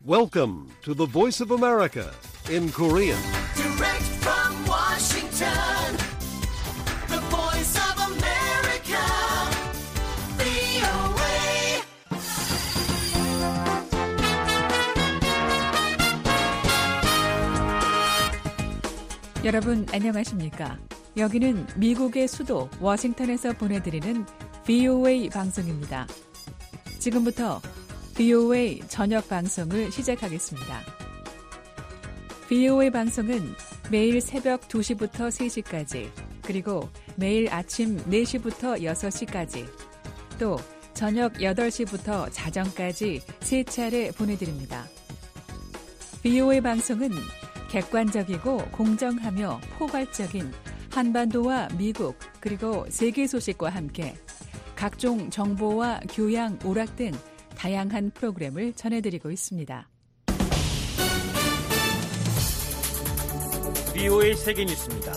Welcome to the Voice of America in Korean. Direct from Washington, the Voice of America, VOA. 여러분 안녕하십니까? 여기는 미국의 수도 워싱턴에서 보내드리는 VOA 방송입니다. 지금부터 VOA 저녁 방송을 시작하겠습니다. VOA 방송은 매일 새벽 2시부터 3시까지, 그리고 매일 아침 4시부터 6시까지, 또 저녁 8시부터 자정까지 3차례 보내드립니다. VOA 방송은 객관적이고 공정하며 포괄적인 한반도와 미국 그리고 세계 소식과 함께 각종 정보와 교양, 오락 등 다양한 프로그램을 전해드리고 있습니다. VOA 세계 뉴스입니다.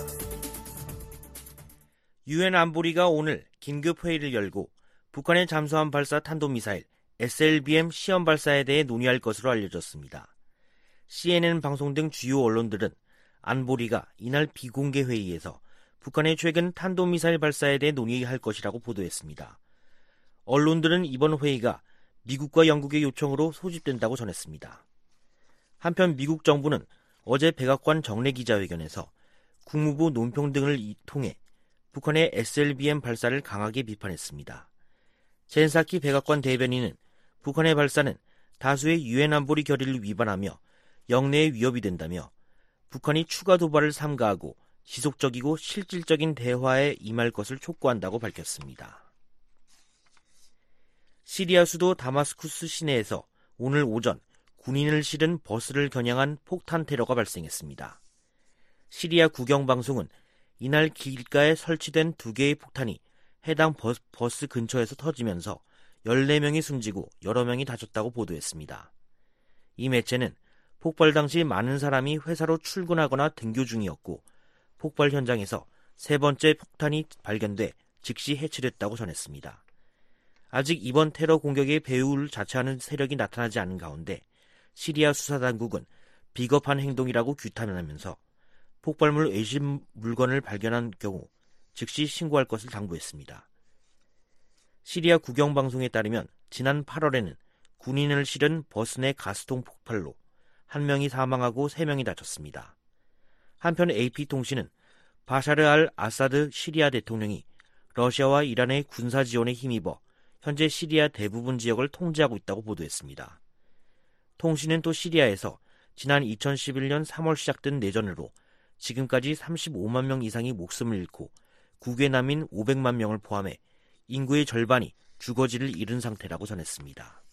유엔 안보리가 오늘 긴급 회의를 열고 북한의 잠수함 발사 탄도미사일 SLBM 시험 발사에 대해 논의할 것으로 알려졌습니다. CNN 방송 등 주요 언론들은 안보리가 이날 비공개 회의에서 북한의 최근 탄도미사일 발사에 대해 논의할 것이라고 보도했습니다. 언론들은 이번 회의가 미국과 영국의 요청으로 소집된다고 전했습니다. 한편 미국 정부는 어제 백악관 정례 기자회견에서 국무부 논평등을 통해 북한의 SLBM 발사를 강하게 비판했습니다. 젠 사키 백악관 대변인은 북한의 발사는 다수의 유엔 안보리 결의를 위반하며 영내에 위협이 된다며 북한이 추가 도발을 삼가하고 지속적이고 실질적인 대화에 임할 것을 촉구한다고 밝혔습니다. 시리아 수도 다마스쿠스 시내에서 오늘 오전 군인을 실은 버스를 겨냥한 폭탄 테러가 발생했습니다. 시리아 국영방송은 이날 길가에 설치된 2개의 폭탄이 해당 버스 근처에서 터지면서 14명이 숨지고 여러 명이 다쳤다고 보도했습니다. 이 매체는 폭발 당시 많은 사람이 회사로 출근하거나 등교 중이었고 폭발 현장에서 3번째 폭탄이 발견돼 즉시 해체됐다고 전했습니다. 아직 이번 테러 공격의 배후를 자처하는 세력이 나타나지 않은 가운데 시리아 수사당국은 비겁한 행동이라고 규탄하면서 폭발물 의심 물건을 발견한 경우 즉시 신고할 것을 당부했습니다. 시리아 국영방송에 따르면 지난 8월에는 군인을 실은 버스 내 가스통 폭발로 1명이 사망하고 3명이 다쳤습니다. 한편 AP통신은 바샤르 알 아사드 시리아 대통령이 러시아와 이란의 군사 지원에 힘입어 현재 시리아 대부분 지역을 통제하고 있다고 보도했습니다. 통신은 또 시리아에서 지난 2011년 3월 시작된 내전으로 지금까지 35만 명 이상이 목숨을 잃고 국외 난민 500만 명을 포함해 인구의 절반이 주거지를 잃은 상태라고 전했습니다.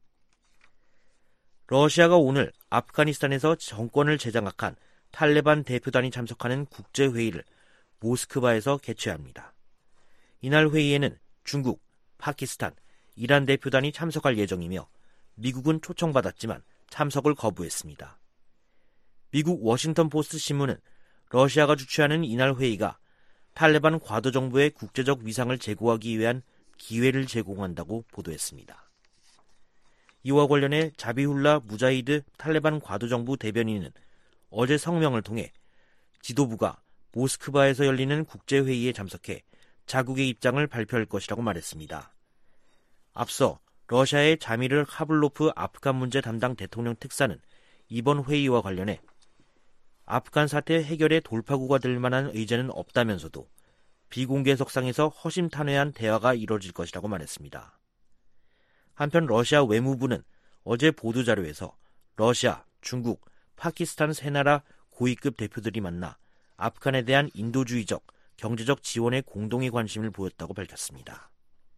러시아가 오늘 아프가니스탄에서 정권을 재장악한 탈레반 대표단이 참석하는 국제회의를 모스크바에서 개최합니다. 이날 회의에는 중국, 파키스탄, 이란 대표단이 참석할 예정이며 미국은 초청받았지만 참석을 거부했습니다. 미국 워싱턴 포스트 신문은 러시아가 주최하는 이날 회의가 탈레반 과도 정부의 국제적 위상을 제고하기 위한 기회를 제공한다고 보도했습니다. 이와 관련해 자비훌라 무자히드 탈레반 과도 정부 대변인은 어제 성명을 통해 지도부가 모스크바에서 열리는 국제회의에 참석해 자국의 입장을 발표할 것이라고 말했습니다. 앞서 러시아의 자미르 카블로프 아프간 문제 담당 대통령 특사는 이번 회의와 관련해 아프간 사태 해결의 돌파구가 될 만한 의제는 없다면서도 비공개 석상에서 허심탄회한 대화가 이뤄질 것이라고 말했습니다. 한편 러시아 외무부는 어제 보도자료에서 러시아, 중국, 파키스탄 세 나라 고위급 대표들이 만나 아프간에 대한 인도주의적, 경제적 지원에 공동의 관심을 보였다고 밝혔습니다.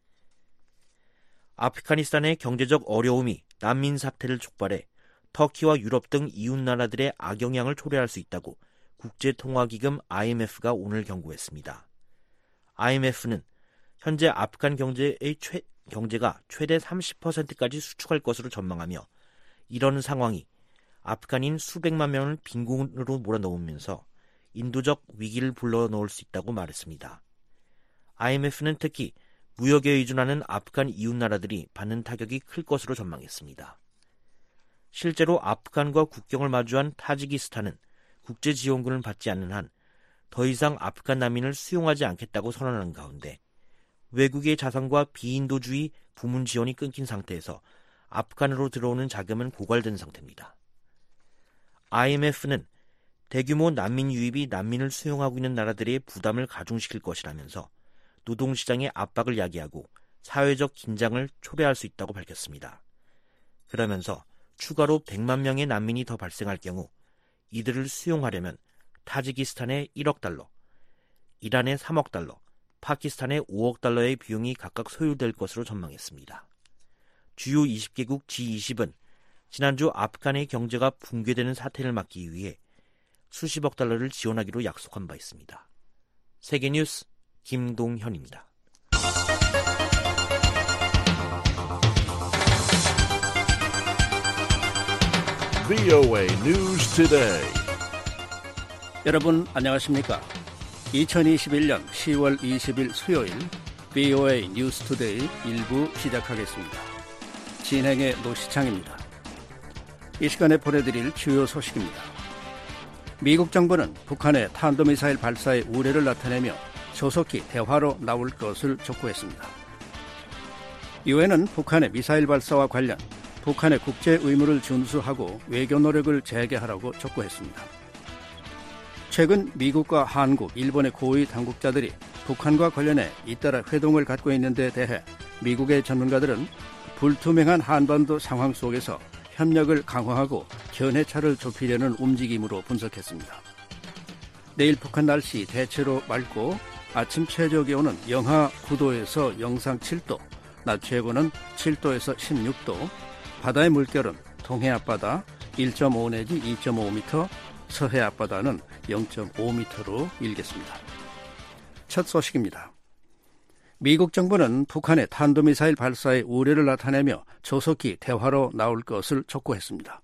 아프가니스탄의 경제적 어려움이 난민 사태를 촉발해 터키와 유럽 등 이웃 나라들의 악영향을 초래할 수 있다고 국제통화기금 IMF가 오늘 경고했습니다. IMF는 현재 아프간 경제가 최대 30%까지 수축할 것으로 전망하며 이런 상황이 아프간인 수백만 명을 빈곤으로 몰아넣으면서 인도적 위기를 불러넣을 수 있다고 말했습니다. IMF는 특히 무역에 의존하는 아프간 이웃 나라들이 받는 타격이 클 것으로 전망했습니다. 실제로 아프간과 국경을 마주한 타지키스탄은 국제지원군을 받지 않는 한 더 이상 아프간 난민을 수용하지 않겠다고 선언하는 가운데 외국의 자산과 비인도주의 부문 지원이 끊긴 상태에서 아프간으로 들어오는 자금은 고갈된 상태입니다. IMF는 대규모 난민 유입이 난민을 수용하고 있는 나라들의 부담을 가중시킬 것이라면서 노동시장의 압박을 야기하고 사회적 긴장을 초래할 수 있다고 밝혔습니다. 그러면서 추가로 100만 명의 난민이 더 발생할 경우 이들을 수용하려면 타지키스탄의 1억 달러, 이란의 3억 달러, 파키스탄의 5억 달러의 비용이 각각 소요될 것으로 전망했습니다. 주요 20개국 G20은 지난주 아프간의 경제가 붕괴되는 사태를 막기 위해 수십억 달러를 지원하기로 약속한 바 있습니다. 세계뉴스 김동현입니다. VOA News Today. 여러분 안녕하십니까? 2021년 10월 20일 수요일 VOA 뉴스 투데이 1부 시작하겠습니다. 진행의 노시창입니다. 이 시간에 보내드릴 주요 소식입니다. 미국 정부는 북한의 탄도미사일 발사의 우려를 나타내며 조속히 대화로 나올 것을 촉구했습니다. 유엔은 북한의 미사일 발사와 관련 북한의 국제 의무를 준수하고 외교 노력을 재개하라고 촉구했습니다. 최근 미국과 한국, 일본의 고위 당국자들이 북한과 관련해 잇따라 회동을 갖고 있는 데 대해 미국의 전문가들은 불투명한 한반도 상황 속에서 협력을 강화하고 견해차를 좁히려는 움직임으로 분석했습니다. 내일 북한 날씨 대체로 맑고 아침 최저 기온은 영하 9도에서 영상 7도, 낮 최고는 7도에서 16도, 바다의 물결은 동해 앞바다 1.5 내지 2.5m, 서해 앞바다는 0.5m로 일겠습니다. 첫 소식입니다. 미국 정부는 북한의 탄도미사일 발사의 우려를 나타내며 조속히 대화로 나올 것을 촉구했습니다.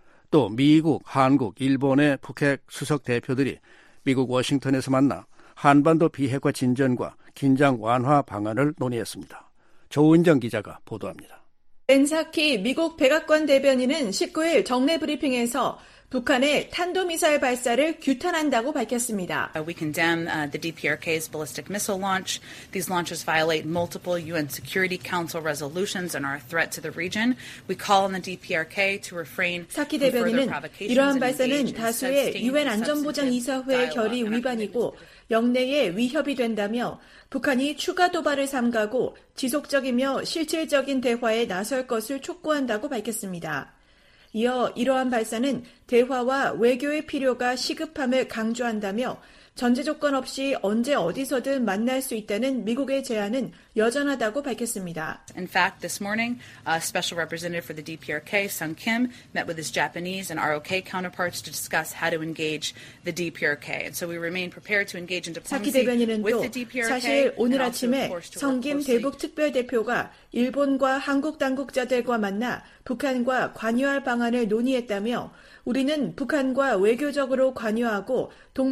또 미국, 한국, 일본의 북핵 수석 대표들이 미국 워싱턴에서 만나 한반도 비핵화 진전과 긴장 완화 방안을 논의했습니다. 조은정 기자가 보도합니다. 벤 사키 미국 백악관 대변인은 19일 정례 브리핑에서 북한의 탄도미사일 발사를 규탄한다고 밝혔습니다. We condemn the DPRK's ballistic missile launch. These launches violate multiple UN Security Council resolutions and are a threat to the region. We call on the DPRK to refrain 사키 from further 대변인은 provocations 이러한 and 발사는 engage in 다수의 sustained 유엔 and 안전보장이사회 substantive 결의 dialogue and 위반이고 activities. 영내에 위협이 된다며 북한이 추가 도발을 삼가고 지속적이며 실질적인 대화에 나설 것을 촉구한다고 밝혔습니다. 이어 이러한 발사는 대화와 외교의 필요가 시급함을 강조한다며 전제 조건 없이 언제 어디서든 만날 수 있다는 미국의 제안은 여전하다고 밝혔습니다. In fact, this morning, a special representative for the DPRK, Sung Kim, met with his Japanese and ROK counterparts to discuss how to engage the DPRK. And so we remain prepared to engage in 사키 diplomacy 대변인은 with 또 the DPRK. 사실 오늘 and also, 아침에 of course, to work 성김 closely. 대북 특별대표가 일본과 한국 당국자들과 만나 북한과 관여할 방안을 논의했다며 우리는 북한과 외교적으로 관여하고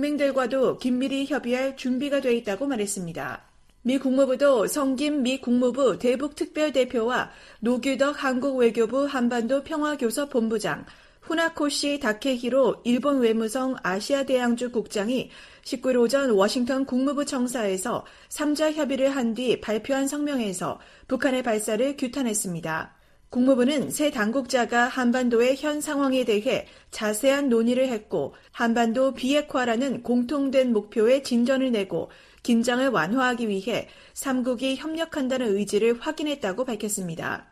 동맹들과도 긴밀히 협의할 준비가 돼 있다고 말했습니다. 미 국무부도 성김 미 국무부 대북 특별대표와 노규덕 한국 외교부 한반도 평화교섭본부장, 후나코시 다케히로 일본 외무성 아시아대양주 국장이 19일 오전 워싱턴 국무부 청사에서 3자 협의를 한 뒤 발표한 성명에서 북한의 발사를 규탄했습니다. 국무부는 새 당국자가 한반도의 현 상황에 대해 자세한 논의를 했고 한반도 비핵화라는 공통된 목표에 진전을 내고 긴장을 완화하기 위해 3국이 협력한다는 의지를 확인했다고 밝혔습니다.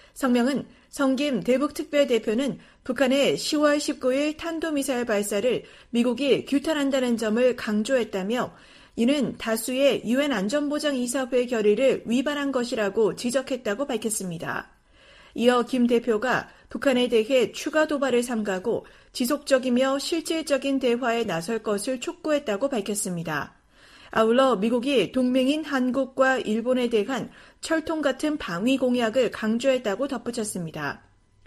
성명은 성김 대북특별대표는 북한의 10월 19일 탄도미사일 발사를 미국이 규탄한다는 점을 강조했다며 이는 다수의 유엔 안전보장이사회 결의를 위반한 것이라고 지적했다고 밝혔습니다. 이어 김 대표가 북한에 대해 추가 도발을 삼가고 지속적이며 실질적인 대화에 나설 것을 촉구했다고 밝혔습니다. 아울러 미국이 동맹인 한국과 일본에 대한 철통 같은 방위 공약을 강조했다고 덧붙였습니다.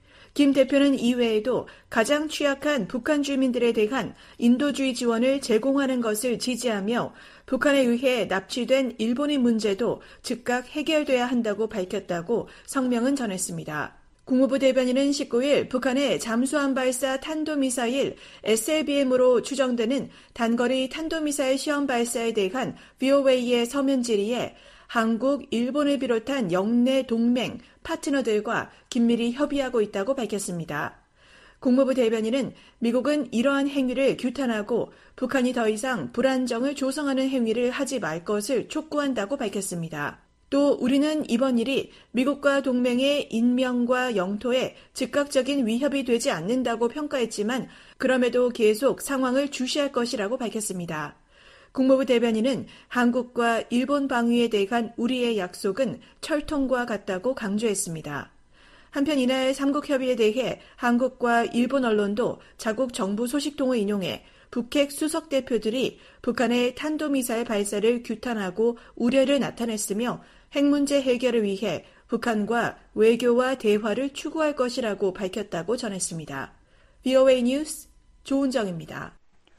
김 대표는 이외에도 가장 취약한 북한 주민들에 대한 인도주의 지원을 제공하는 것을 지지하며 북한에 의해 납치된 일본인 문제도 즉각 해결돼야 한다고 밝혔다고 성명은 전했습니다. 국무부 대변인은 19일 북한의 잠수함 발사 탄도미사일 SLBM으로 추정되는 단거리 탄도미사일 시험 발사에 대한 VOA의 서면 질의에 한국, 일본을 비롯한 영내 동맹, 파트너들과 긴밀히 협의하고 있다고 밝혔습니다. 국무부 대변인은 미국은 이러한 행위를 규탄하고 북한이 더 이상 불안정을 조성하는 행위를 하지 말 것을 촉구한다고 밝혔습니다. 또 우리는 이번 일이 미국과 동맹의 인명과 영토에 즉각적인 위협이 되지 않는다고 평가했지만 그럼에도 계속 상황을 주시할 것이라고 밝혔습니다. 국무부 대변인은 한국과 일본 방위에 대한 우리의 약속은 철통과 같다고 강조했습니다. 한편 이날 삼국협의에 대해 한국과 일본 언론도 자국 정부 소식통을 인용해 북핵 수석 대표들이 북한의 탄도미사일 발사를 규탄하고 우려를 나타냈으며 핵 문제 해결을 위해 북한과 외교와 대화를 추구할 것이라고 밝혔다고 전했습니다. VOA 뉴스 조은정입니다.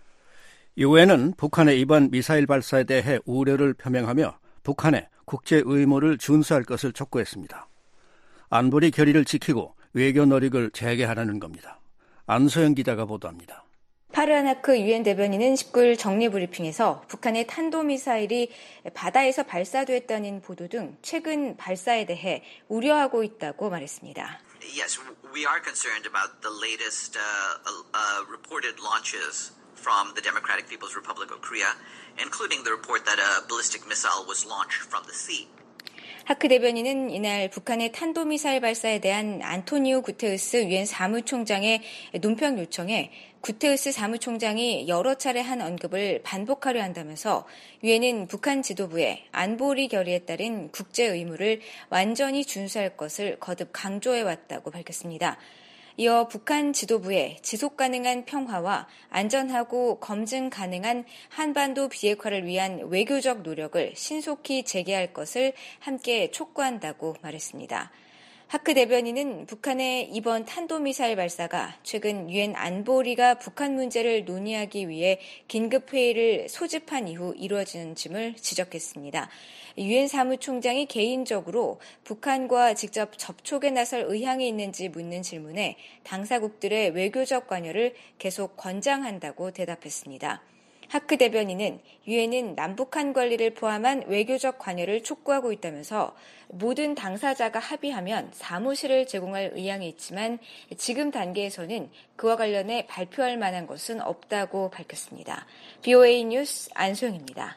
유엔은 북한의 이번 미사일 발사에 대해 우려를 표명하며 북한의 국제 의무를 준수할 것을 촉구했습니다. 안보리 결의를 지키고 외교 노력을 재개하라는 겁니다. 안소영 기자가 보도합니다. 파르하나크 유엔 대변인은 19일 정례 브리핑에서 북한의 탄도미사일이 바다에서 발사됐다는 보도 등 최근 발사에 대해 우려하고 있다고 말했습니다. Yes, we are concerned about the latest reported launches from the Democratic People's Republic of Korea, including the report that a ballistic missile was launched from the sea. 하크 대변인은 이날 북한의 탄도미사일 발사에 대한 안토니오 구테우스 유엔 사무총장의 논평 요청에 구테우스 사무총장이 여러 차례 한 언급을 반복하려 한다면서 유엔은 북한 지도부의 안보리 결의에 따른 국제 의무를 완전히 준수할 것을 거듭 강조해왔다고 밝혔습니다. 이어 북한 지도부의 지속가능한 평화와 안전하고 검증 가능한 한반도 비핵화를 위한 외교적 노력을 신속히 재개할 것을 함께 촉구한다고 말했습니다. 하크 대변인은 북한의 이번 탄도미사일 발사가 최근 유엔 안보리가 북한 문제를 논의하기 위해 긴급회의를 소집한 이후 이루어지는 점을 지적했습니다. 유엔 사무총장이 개인적으로 북한과 직접 접촉에 나설 의향이 있는지 묻는 질문에 당사국들의 외교적 관여를 계속 권장한다고 대답했습니다. 하크 대변인은 유엔은 남북한 관리를 포함한 외교적 관여를 촉구하고 있다면서 모든 당사자가 합의하면 사무실을 제공할 의향이 있지만 지금 단계에서는 그와 관련해 발표할 만한 것은 없다고 밝혔습니다. VOA 뉴스 안소영입니다.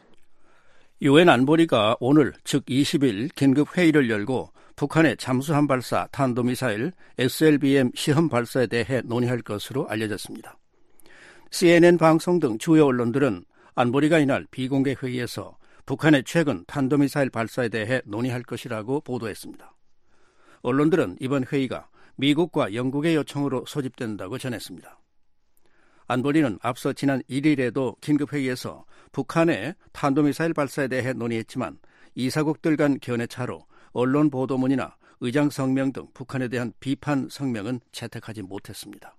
유엔 안보리가 오늘 즉 20일 긴급 회의를 열고 북한의 잠수함 발사 탄도미사일 SLBM 시험 발사에 대해 논의할 것으로 알려졌습니다. CNN 방송 등 주요 언론들은 안보리가 이날 비공개 회의에서 북한의 최근 탄도미사일 발사에 대해 논의할 것이라고 보도했습니다. 언론들은 이번 회의가 미국과 영국의 요청으로 소집된다고 전했습니다. 안보리는 앞서 지난 1일에도 긴급회의에서 북한의 탄도미사일 발사에 대해 논의했지만 이사국들 간 견해차로 언론 보도문이나 의장 성명 등 북한에 대한 비판 성명은 채택하지 못했습니다.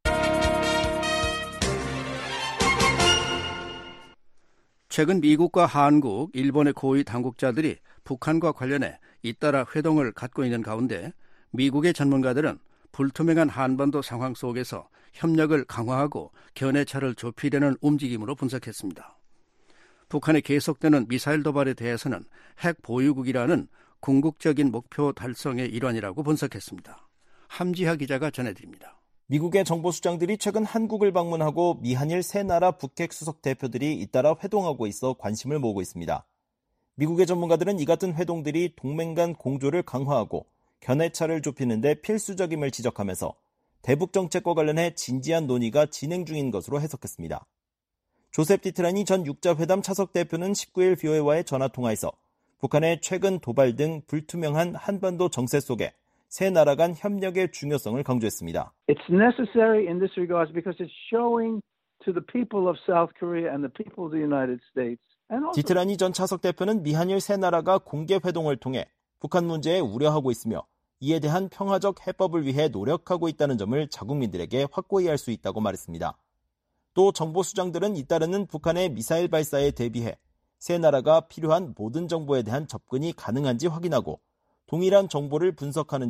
최근 미국과 한국, 일본의 고위 당국자들이 북한과 관련해 잇따라 회동을 갖고 있는 가운데 미국의 전문가들은 불투명한 한반도 상황 속에서 협력을 강화하고 견해차를 좁히려는 움직임으로 분석했습니다. 북한의 계속되는 미사일 도발에 대해서는 핵 보유국이라는 궁극적인 목표 달성의 일환이라고 분석했습니다. 함지하 기자가 전해드립니다. 미국의 정보수장들이 최근 한국을 방문하고 미한일 세 나라 북핵 수석 대표들이 잇따라 회동하고 있어 관심을 모으고 있습니다. 미국의 전문가들은 이 같은 회동들이 동맹 간 공조를 강화하고 견해차를 좁히는 데 필수적임을 지적하면서 대북 정책과 관련해 진지한 논의가 진행 중인 것으로 해석했습니다. 조셉 디트라니 전 육자회담 차석 대표는 19일 VOA와의 전화통화에서 북한의 최근 도발 등 불투명한 한반도 정세 속에 세 나라 간 협력의 중요성을 강조했습니다. It's necessary in this regard because it's showing to the people of South Korea and the people of the United States. 디트라니 전 차석 대표는 미한일 세 나라가 공개 회동을 통해 북한 문제에 우려하고 있으며 이에 대한 평화적 해법을 위해 노력하고 있다는 점을 자국민들에게 확고히 할 수 있다고 말했습니다. 또 정보수장들은 잇따르는 북한의 미사일 발사에 대비해 세 나라가 필요한 모든 정보에 대한 접근이 가능한지 확인하고 동일한 정보를 분석하는지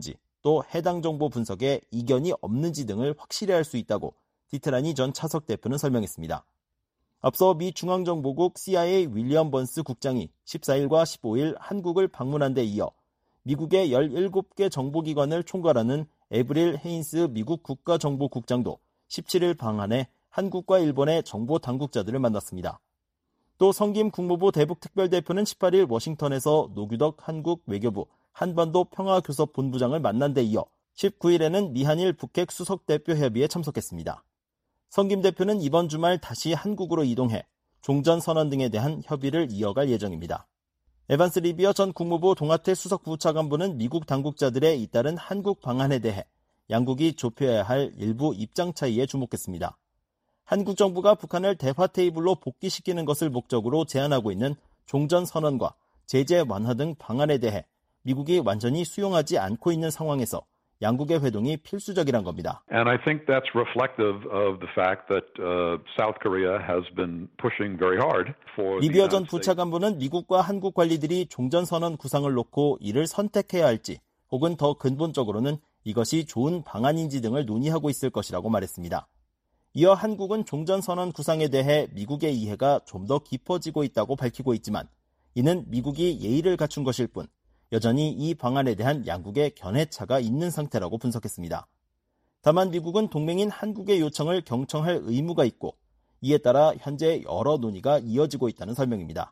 또 해당 정보 분석에 이견이 없는지 등을 확실히 할 수 있다고 디트라니 전 차석 대표는 설명했습니다. 앞서 미 중앙정보국 CIA 윌리엄 번스 국장이 14일과 15일 한국을 방문한 데 이어 미국의 17개 정보기관을 총괄하는 에브릴 헤인스 미국 국가정보국장도 17일 방한해 한국과 일본의 정보 당국자들을 만났습니다. 또 성김 국무부 대북특별대표는 18일 워싱턴에서 노규덕 한국 외교부 한반도 평화교섭 본부장을 만난 데 이어 19일에는 미한일 북핵 수석대표협의에 참석했습니다. 성김 대표는 이번 주말 다시 한국으로 이동해 종전선언 등에 대한 협의를 이어갈 예정입니다. 에반스 리비어 전 국무부 동아태 수석부차관보는 미국 당국자들의 잇따른 한국 방안에 대해 양국이 좁혀야 할 일부 입장 차이에 주목했습니다. 한국 정부가 북한을 대화 테이블로 복귀시키는 것을 목적으로 제안하고 있는 종전선언과 제재 완화 등 방안에 대해 미국이 완전히 수용하지 않고 있는 상황에서 양국의 회동이 필수적이란 겁니다. And I think that's reflective of the fact that South Korea has been pushing very hard for 리비어 전 부차관보는 미국과 한국 관리들이 종전선언 구상을 놓고 이를 선택해야 할지 혹은 더 근본적으로는 이것이 좋은 방안인지 등을 논의하고 있을 것이라고 말했습니다. 이어 한국은 종전선언 구상에 대해 미국의 이해가 좀 더 깊어지고 있다고 밝히고 있지만 이는 미국이 예의를 갖춘 것일 뿐 여전히 이 방안에 대한 양국의 견해차가 있는 상태라고 분석했습니다. 다만 미국은 동맹인 한국의 요청을 경청할 의무가 있고 이에 따라 현재 여러 논의가 이어지고 있다는 설명입니다.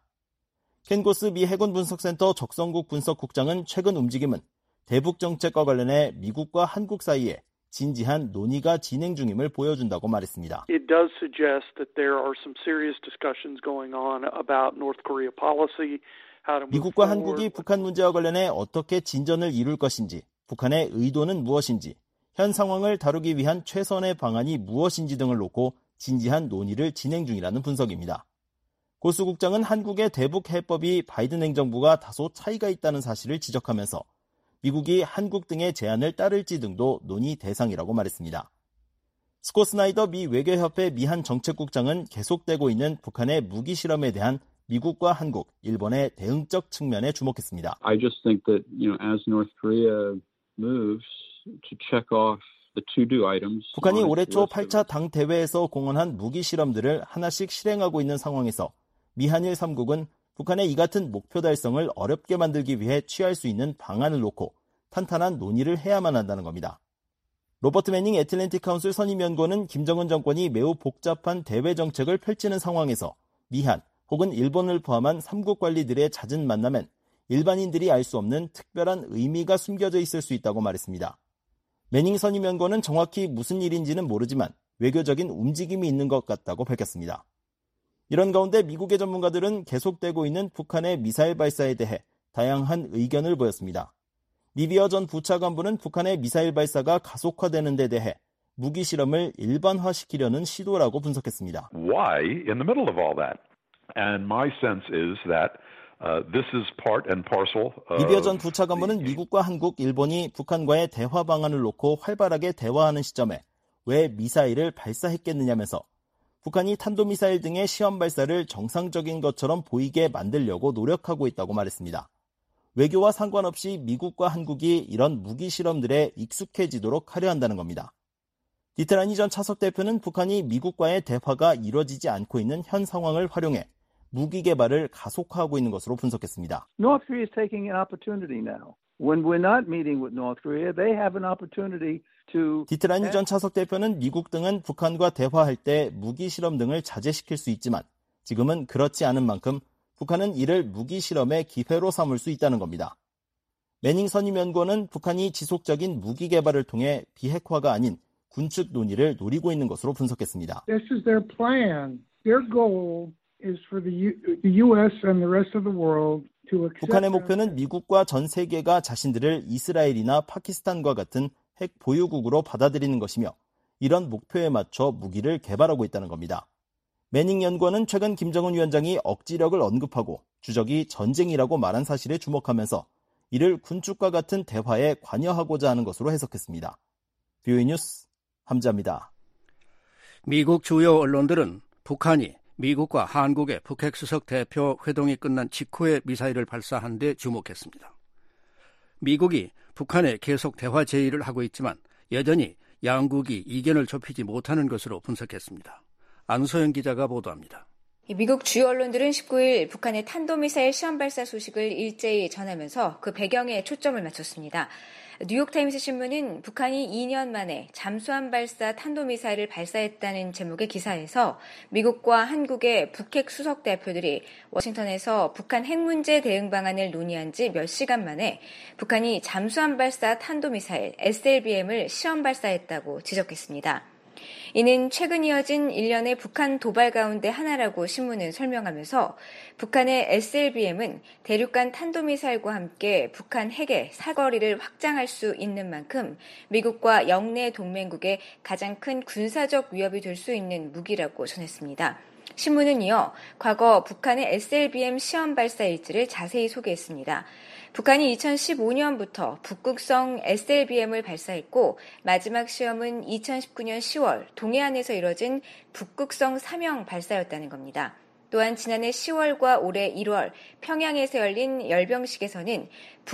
켄 고스 미 해군 분석센터 적성국 분석국장은 최근 움직임은 대북 정책과 관련해 미국과 한국 사이에 진지한 논의가 진행 중임을 보여준다고 말했습니다. It does suggest that there are some serious discussions going on about North Korea policy. 미국과 한국이 북한 문제와 관련해 어떻게 진전을 이룰 것인지, 북한의 의도는 무엇인지, 현 상황을 다루기 위한 최선의 방안이 무엇인지 등을 놓고 진지한 논의를 진행 중이라는 분석입니다. 고스 국장은 한국의 대북 해법이 바이든 행정부가 다소 차이가 있다는 사실을 지적하면서 미국이 한국 등의 제안을 따를지 등도 논의 대상이라고 말했습니다. 스콧 스나이더 미 외교협회 미한 정책국장은 계속되고 있는 북한의 무기 실험에 대한 미국과 한국, 일본의 대응적 측면에 주목했습니다. I just think that, as North Korea moves to check off the to-do items. 북한이 올해 초 8차 당 대회에서 공언한 무기 실험들을 하나씩 실행하고 있는 상황에서 미한일 3국은 북한의 이 같은 목표 달성을 어렵게 만들기 위해 취할 수 있는 방안을 놓고 탄탄한 논의를 해야만 한다는 겁니다. 로버트 매닝 애틀랜틱 카운슬 선임연구원은 김정은 정권이 매우 복잡한 대외 정책을 펼치는 상황에서 미한 혹은 일본을 포함한 3국 관리들의 잦은 만남엔 일반인들이 알 수 없는 특별한 의미가 숨겨져 있을 수 있다고 말했습니다. 매닝 선임연구원은 정확히 무슨 일인지는 모르지만 외교적인 움직임이 있는 것 같다고 밝혔습니다. 이런 가운데 미국의 전문가들은 계속되고 있는 북한의 미사일 발사에 대해 다양한 의견을 보였습니다. 리비어 전 부차관보는 북한의 미사일 발사가 가속화되는 데 대해 무기 실험을 일반화시키려는 시도라고 분석했습니다. Why in the middle of all that? And my sense is that this is part and parcel of 리비어 전 부차관보는 미국과 한국, 일본이 북한과의 대화 방안을 놓고 활발하게 대화하는 시점에 왜 미사일을 발사했겠느냐면서 북한이 탄도미사일 등의 시험 발사를 정상적인 것처럼 보이게 만들려고 노력하고 있다고 말했습니다. 외교와 상관없이 미국과 한국이 이런 무기 실험들에 익숙해지도록 하려 한다는 겁니다. 디트라니 전 차석 대표는 북한이 미국과의 대화가 이루어지지 않고 있는 현 상황을 활용해 무기 개발을 가속화하고 있는 것으로 분석했습니다. North Korea is taking an opportunity now. When we're not meeting with North Korea, they have an opportunity to. 디트라니 전 차석 대표는 미국 등은 북한과 대화할 때 무기 실험 등을 자제시킬 수 있지만 지금은 그렇지 않은 만큼 북한은 이를 무기 실험의 기회로 삼을 수 있다는 겁니다. 매닝 선임연구원은 북한이 지속적인 무기 개발을 통해 비핵화가 아닌 군축 논의를 노리고 있는 것으로 분석했습니다. This is their plan. Their goal is for the U.S. and the rest of the world to accept. 북한의 목표는 미국과 전 세계가 자신들을 이스라엘이나 파키스탄과 같은 핵 보유국으로 받아들이는 것이며 이런 목표에 맞춰 무기를 개발하고 있다는 겁니다. 매닝 연구원은 최근 김정은 위원장이 억지력을 언급하고 주적이 전쟁이라고 말한 사실에 주목하면서 이를 군축과 같은 대화에 관여하고자 하는 것으로 해석했습니다. VOA 뉴스 함자입니다. 미국 주요 언론들은 북한이 미국과 한국의 북핵 수석 대표 회동이 끝난 직후에 미사일을 발사한 데 주목했습니다. 미국이 북한에 계속 대화 제의를 하고 있지만 여전히 양국이 이견을 좁히지 못하는 것으로 분석했습니다. 안소영 기자가 보도합니다. 미국 주요 언론들은 19일 북한의 탄도미사일 시험 발사 소식을 일제히 전하면서 그 배경에 초점을 맞췄습니다. 뉴욕타임스 신문은 북한이 2년 만에 잠수함 발사 탄도미사일을 발사했다는 제목의 기사에서 미국과 한국의 북핵 수석 대표들이 워싱턴에서 북한 핵 문제 대응 방안을 논의한 지 몇 시간 만에 북한이 잠수함 발사 탄도미사일 SLBM을 시험 발사했다고 지적했습니다. 이는 최근 이어진 일련의 북한 도발 가운데 하나라고 신문은 설명하면서 북한의 SLBM은 대륙간 탄도미사일과 함께 북한 핵의 사거리를 확장할 수 있는 만큼 미국과 영내 동맹국의 가장 큰 군사적 위협이 될 수 있는 무기라고 전했습니다. 신문은 이어 과거 북한의 SLBM 시험 발사 일지를 자세히 소개했습니다. 북한이 2015년부터 북극성 SLBM을 발사했고 마지막 시험은 2019년 10월 동해안에서 이뤄진 북극성 3형 발사였다는 겁니다. 또한 지난해 10월과 올해 1월 평양에서 열린 열병식에서는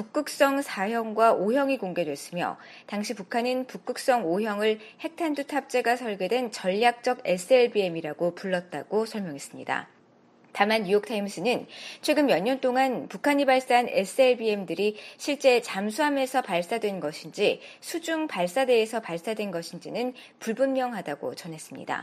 북극성 4형과 5형이 공개됐으며 당시 북한은 북극성 5형을 핵탄두 탑재가 설계된 전략적 SLBM이라고 불렀다고 설명했습니다. 다만 뉴욕타임스는 최근 몇 년 동안 북한이 발사한 SLBM들이 실제 잠수함에서 발사된 것인지 수중 발사대에서 발사된 것인지는 불분명하다고 전했습니다.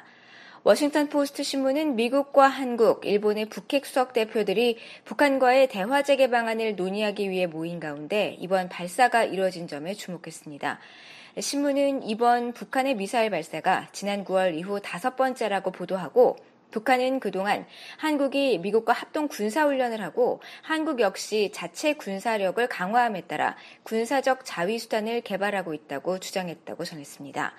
워싱턴 포스트 신문은 미국과 한국, 일본의 북핵 수석 대표들이 북한과의 대화 재개 방안을 논의하기 위해 모인 가운데 이번 발사가 이뤄진 점에 주목했습니다. 신문은 이번 북한의 미사일 발사가 지난 9월 이후 5번째라고 보도하고 북한은 그동안 한국이 미국과 합동 군사훈련을 하고 한국 역시 자체 군사력을 강화함에 따라 군사적 자위수단을 개발하고 있다고 주장했다고 전했습니다.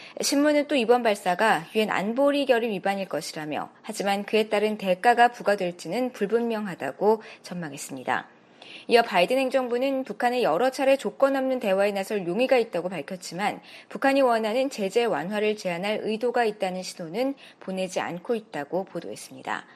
신문은 또 이번 발사가 유엔 안보리 결의 위반일 것이라며 하지만 그에 따른 대가가 부과될지는 불분명하다고 전망했습니다. 이어 바이든 행정부는 북한의 여러 차례 조건 없는 대화에 나설 용의가 있다고 밝혔지만 북한이 원하는 제재 완화를 제안할 의도가 있다는 신호는 보내지 않고 있다고 보도했습니다.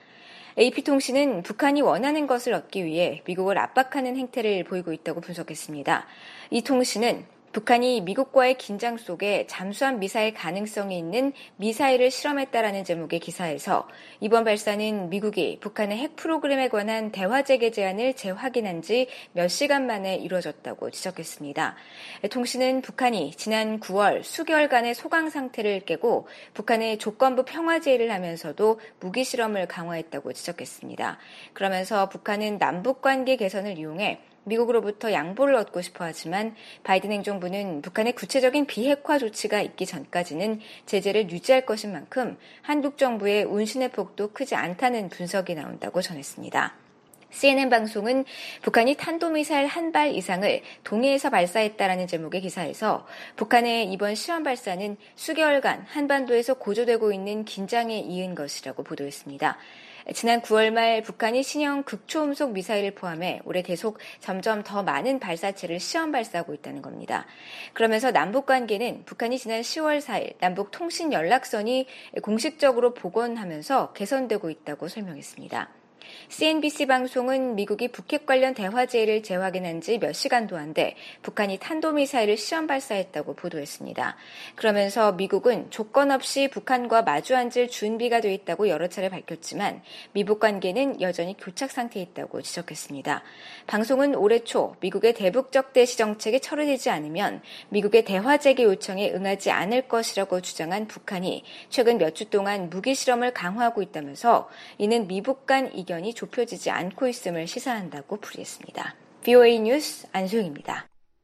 AP통신은 북한이 원하는 것을 얻기 위해 미국을 압박하는 행태를 보이고 있다고 분석했습니다. 이 통신은 북한이 미국과의 긴장 속에 잠수함 미사일 가능성이 있는 미사일을 실험했다라는 제목의 기사에서 이번 발사는 미국이 북한의 핵 프로그램에 관한 대화 재개 제안을 재확인한 지 몇 시간 만에 이루어졌다고 지적했습니다. 통신은 북한이 지난 9월 수개월간의 소강 상태를 깨고 북한의 조건부 평화 제의를 하면서도 무기 실험을 강화했다고 지적했습니다. 그러면서 북한은 남북 관계 개선을 이용해 미국으로부터 양보를 얻고 싶어 하지만 바이든 행정부는 북한의 구체적인 비핵화 조치가 있기 전까지는 제재를 유지할 것인 만큼 한국 정부의 운신의 폭도 크지 않다는 분석이 나온다고 전했습니다. CNN 방송은 북한이 탄도미사일 한 발 이상을 동해에서 발사했다라는 제목의 기사에서 북한의 이번 시험 발사는 수개월간 한반도에서 고조되고 있는 긴장에 이은 것이라고 보도했습니다. 지난 9월 말 북한이 신형 극초음속 미사일을 포함해 올해 계속 점점 더 많은 발사체를 시험 발사하고 있다는 겁니다. 그러면서 남북 관계는 북한이 지난 10월 4일 남북 통신 연락선이 공식적으로 복원하면서 개선되고 있다고 설명했습니다. CNBC 방송은 미국이 북핵 관련 대화 제의를 재확인한 지 몇 시간도 안 돼 북한이 탄도미사일을 시험 발사했다고 보도했습니다. 그러면서 미국은 조건 없이 북한과 마주 앉을 준비가 돼 있다고 여러 차례 밝혔지만 미북 관계는 여전히 교착 상태에 있다고 지적했습니다. 방송은 올해 초 미국의 대북적 대시 정책이 철회되지 않으면 미국의 대화 재개 요청에 응하지 않을 것이라고 주장한 북한이 최근 몇 주 동안 무기 실험을 강화하고 있다면서 이는 미북 간 이견이 좁혀지지 않고 있음을 시사한다고 풀이했습니다. VOA 뉴스 안소영입니다.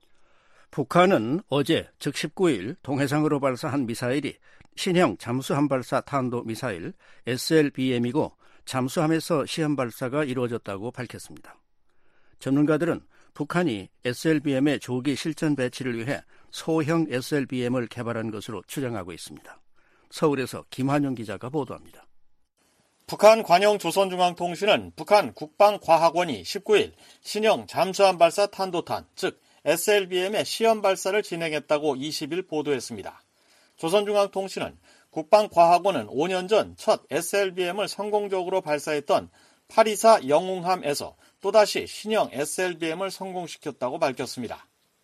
북한은 어제 즉 19일 동해상으로 발사한 미사일이 신형 잠수함 발사 탄도미사일 SLBM이고 잠수함에서 시험 발사가 이루어졌다고 밝혔습니다. 전문가들은 북한이 SLBM의 조기 실전 배치를 위해 소형 SLBM을 개발한 것으로 추정하고 있습니다. 서울에서 김환영 기자가 보도합니다. 북한 관영 조선중앙통신은 북한 국방과학원이 19일 신형 잠수함 발사 탄도탄, 즉 SLBM의 시험 발사를 진행했다고 20일 보도했습니다. 조선중앙통신은 국방과학원은 5년 전 첫 SLBM을 성공적으로 발사했던 824 영웅함에서 또다시 신형 SLBM을 성공시켰다고 밝혔습니다.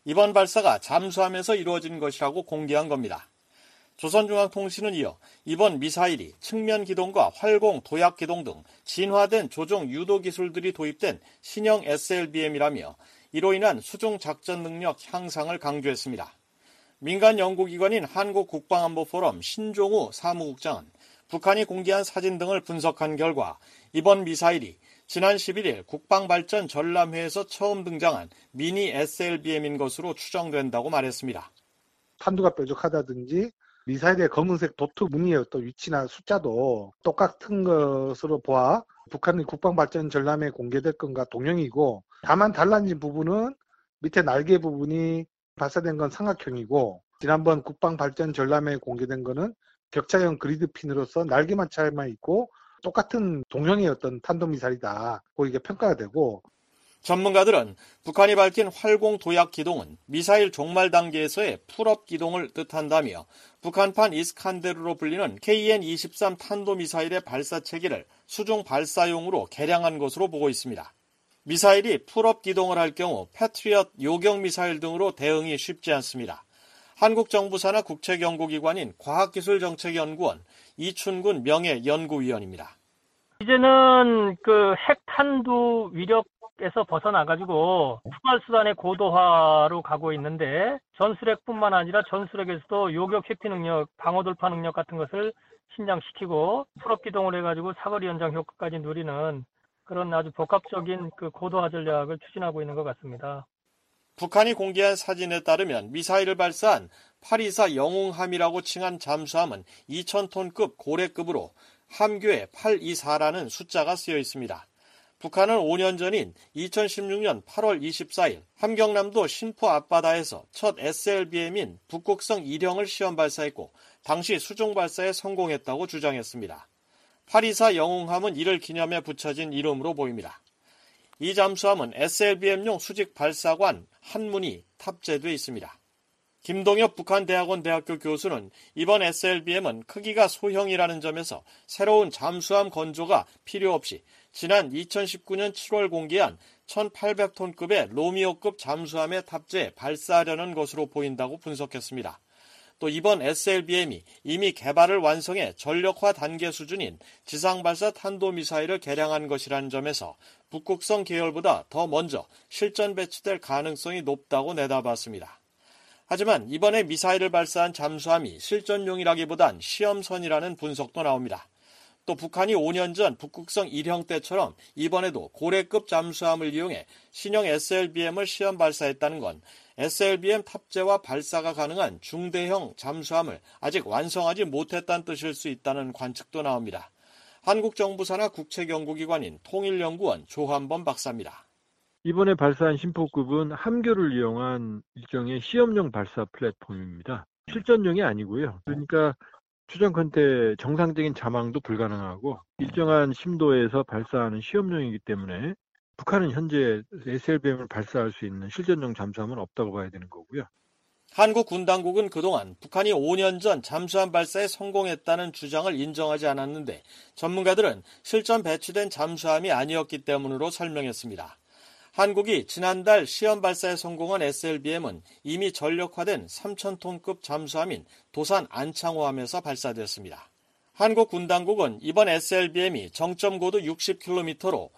이번 발사가 잠수함에서 이루어진 것이라고 공개한 겁니다. 조선중앙통신은 이어 이번 미사일이 측면 기동과 활공, 도약 기동 등 진화된 조종 유도 기술들이 도입된 신형 SLBM이라며 이로 인한 수중 작전 능력 향상을 강조했습니다. 민간 연구기관인 한국국방안보포럼 신종우 사무국장은 북한이 공개한 사진 등을 분석한 결과 이번 미사일이 지난 11일 국방발전 전람회에서 처음 등장한 미니 SLBM인 것으로 추정된다고 말했습니다. 탄두가 뾰족하다든지 미사일의 검은색 도트 무늬의 어떤 위치나 숫자도 똑같은 것으로 보아 북한의 국방발전 전람회에 공개될 것과 동형이고, 다만 달라진 부분은 밑에 날개 부분이 발사된 건 삼각형이고 지난번 국방발전 전람회에 공개된 거는 격차형 그리드 핀으로서 날개만 차이만 있고 똑같은 동형의 어떤 탄도미사일이다. 이게 평가가 되고, 전문가들은 북한이 밝힌 활공 도약 기동은 미사일 종말 단계에서의 풀업 기동을 뜻한다며 북한판 이스칸데르로 불리는 KN-23 탄도미사일의 발사 체계를 수중 발사용으로 개량한 것으로 보고 있습니다. 미사일이 풀업 기동을 할 경우 패트리엇 요격 미사일 등으로 대응이 쉽지 않습니다. 한국정부 산하 국책연구기관인 과학기술정책연구원 이춘군 명예연구위원입니다. 이제는 핵탄두 위력에서 벗어나가지고 투발수단의 고도화로 가고 있는데, 전술핵뿐만 아니라 전술핵에서도 요격 회피 능력, 방어 돌파 능력 같은 것을 신장시키고 풀업 기동을 해가지고 사거리 연장 효과까지 누리는 그런 아주 복합적인 고도화 전략을 추진하고 있는 것 같습니다. 북한이 공개한 사진에 따르면 미사일을 발사한 824 영웅함이라고 칭한 잠수함은 2,000톤급 고래급으로 함교에 824라는 숫자가 쓰여 있습니다. 북한은 5년 전인 2016년 8월 24일 함경남도 신포 앞바다에서 첫 SLBM인 북극성 1형을 시험 발사했고 당시 수중 발사에 성공했다고 주장했습니다. 824 영웅함은 이를 기념해 붙여진 이름으로 보입니다. 이 잠수함은 SLBM용 수직 발사관 한문이 탑재돼 있습니다. 김동엽 북한대학원 대학교 교수는 이번 SLBM은 크기가 소형이라는 점에서 새로운 잠수함 건조가 필요 없이 지난 2019년 7월 공개한 1,800톤급의 로미오급 잠수함에 탑재해 발사하려는 것으로 보인다고 분석했습니다. 또 이번 SLBM이 이미 개발을 완성해 전력화 단계 수준인 지상발사 탄도미사일을 개량한 것이라는 점에서 북극성 계열보다 더 먼저 실전 배치될 가능성이 높다고 내다봤습니다. 하지만 이번에 미사일을 발사한 잠수함이 실전용이라기보단 시험선이라는 분석도 나옵니다. 또 북한이 5년 전 북극성 1형 때처럼 이번에도 고래급 잠수함을 이용해 신형 SLBM을 시험 발사했다는 건 SLBM 탑재와 발사가 가능한 중대형 잠수함을 아직 완성하지 못했다는 뜻일 수 있다는 관측도 나옵니다. 한국정부 산하 국책연구기관인 통일연구원 조한범 박사입니다. 이번에 발사한 신포급은 함교를 이용한 일종의 시험용 발사 플랫폼입니다. 실전용이 아니고요. 그러니까 추정컨대 정상적인 자망도 불가능하고 일정한 심도에서 발사하는 시험용이기 때문에 북한은 현재 SLBM을 발사할 수 있는 실전용 잠수함은 없다고 봐야 되는 거고요. 한국 군 당국은 그동안 북한이 5년 전 잠수함 발사에 성공했다는 주장을 인정하지 않았는데 전문가들은 실전 배치된 잠수함이 아니었기 때문으로 설명했습니다. 한국이 지난달 시험 발사에 성공한 SLBM은 이미 전력화된 3,000톤급 잠수함인 도산 안창호함에서 발사됐습니다. 한국 군 당국은 이번 SLBM이 정점 고도 60km로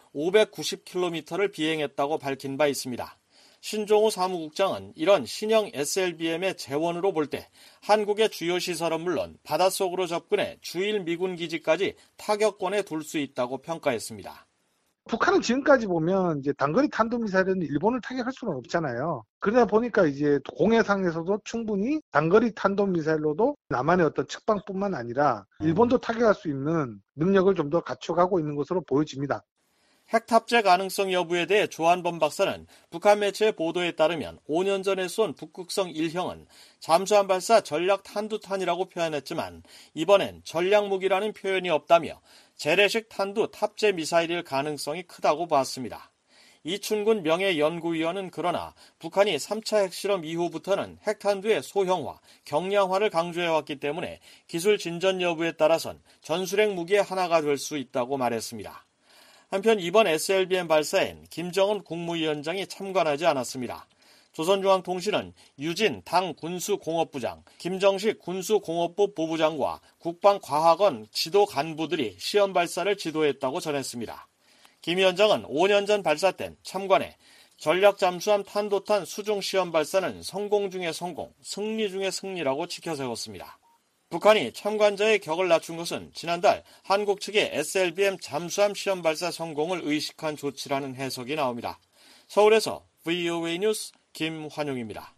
590km를 비행했다고 밝힌 바 있습니다. 신종우 사무국장은 이런 신형 SLBM의 재원으로 볼 때 한국의 주요 시설은 물론 바닷속으로 접근해 주일 미군 기지까지 타격권에 둘 수 있다고 평가했습니다. 북한은 지금까지 보면 이제 단거리 탄도미사일은 일본을 타격할 수는 없잖아요. 그러다 보니까 이제 공해상에서도 충분히 단거리 탄도미사일로도 남한의 어떤 측방뿐만 아니라 일본도 타격할 수 있는 능력을 좀 더 갖춰가고 있는 것으로 보여집니다. 핵 탑재 가능성 여부에 대해 조한범 박사는 북한 매체의 보도에 따르면 5년 전에 쏜 북극성 1형은 잠수함 발사 전략 탄두탄이라고 표현했지만 이번엔 전략무기라는 표현이 없다며 재래식 탄두 탑재 미사일일 가능성이 크다고 봤습니다. 이춘군 명예연구위원은 그러나 북한이 3차 핵실험 이후부터는 핵탄두의 소형화, 경량화를 강조해왔기 때문에 기술 진전 여부에 따라선 전술핵 무기의 하나가 될 수 있다고 말했습니다. 한편 이번 SLBM 발사엔 김정은 국무위원장이 참관하지 않았습니다. 조선중앙통신은 유진 당 군수공업부장, 김정식 군수공업부 부부장과 국방과학원 지도 간부들이 시험 발사를 지도했다고 전했습니다. 김 위원장은 5년 전 발사된 참관에 전략 잠수함 탄도탄 수중 시험 발사는 성공 중의 성공, 승리 중의 승리라고 지켜세웠습니다. 북한이 참관자의 격을 낮춘 것은 지난달 한국 측의 SLBM 잠수함 시험 발사 성공을 의식한 조치라는 해석이 나옵니다. 서울에서 VOA 뉴스 김환용입니다.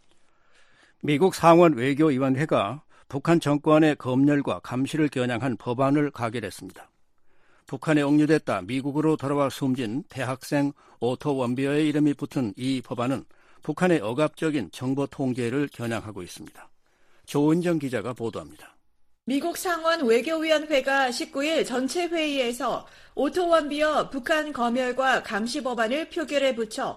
미국 상원 외교위원회가 북한 정권의 검열과 감시를 겨냥한 법안을 가결했습니다. 북한에 억류됐다 미국으로 돌아와 숨진 대학생 오토 원비어의 이름이 붙은 이 법안은 북한의 억압적인 정보 통제를 겨냥하고 있습니다. 조은정 기자가 보도합니다. 미국 상원 외교위원회가 19일 전체 회의에서 오토 원비어 북한 검열과 감시 법안을 표결에 붙여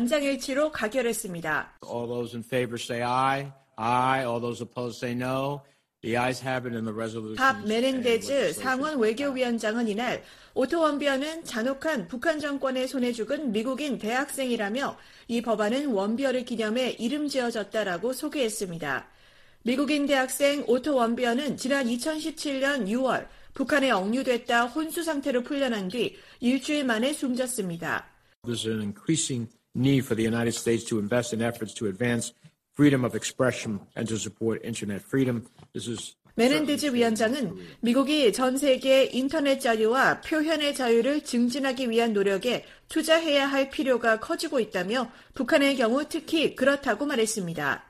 만장일치로 가결했습니다. All those in favor say aye. Aye. All those opposed say no. The ayes have it and the resolution. 밥 메넨데즈 상원 외교위원장은 이날 오토 원비어는 잔혹한 북한 정권의 손에 죽은 미국인 대학생이라며 이 법안은 원비어를 기념해 이름 지어졌다라고 소개했습니다. 미국인 대학생 오토 원비어는 지난 2017년 6월 북한에 억류됐다 혼수 상태로 풀려난 뒤 일주일 만에 숨졌습니다. There's an increasing need for the United States to invest in efforts to advance freedom of expression and to support internet freedom. This is 메넨데즈 위원장은 미국이 전 세계 인터넷 자유와 표현의 자유를 증진하기 위한 노력에 투자해야 할 필요가 커지고 있다며 북한의 경우 특히 그렇다고 말했습니다.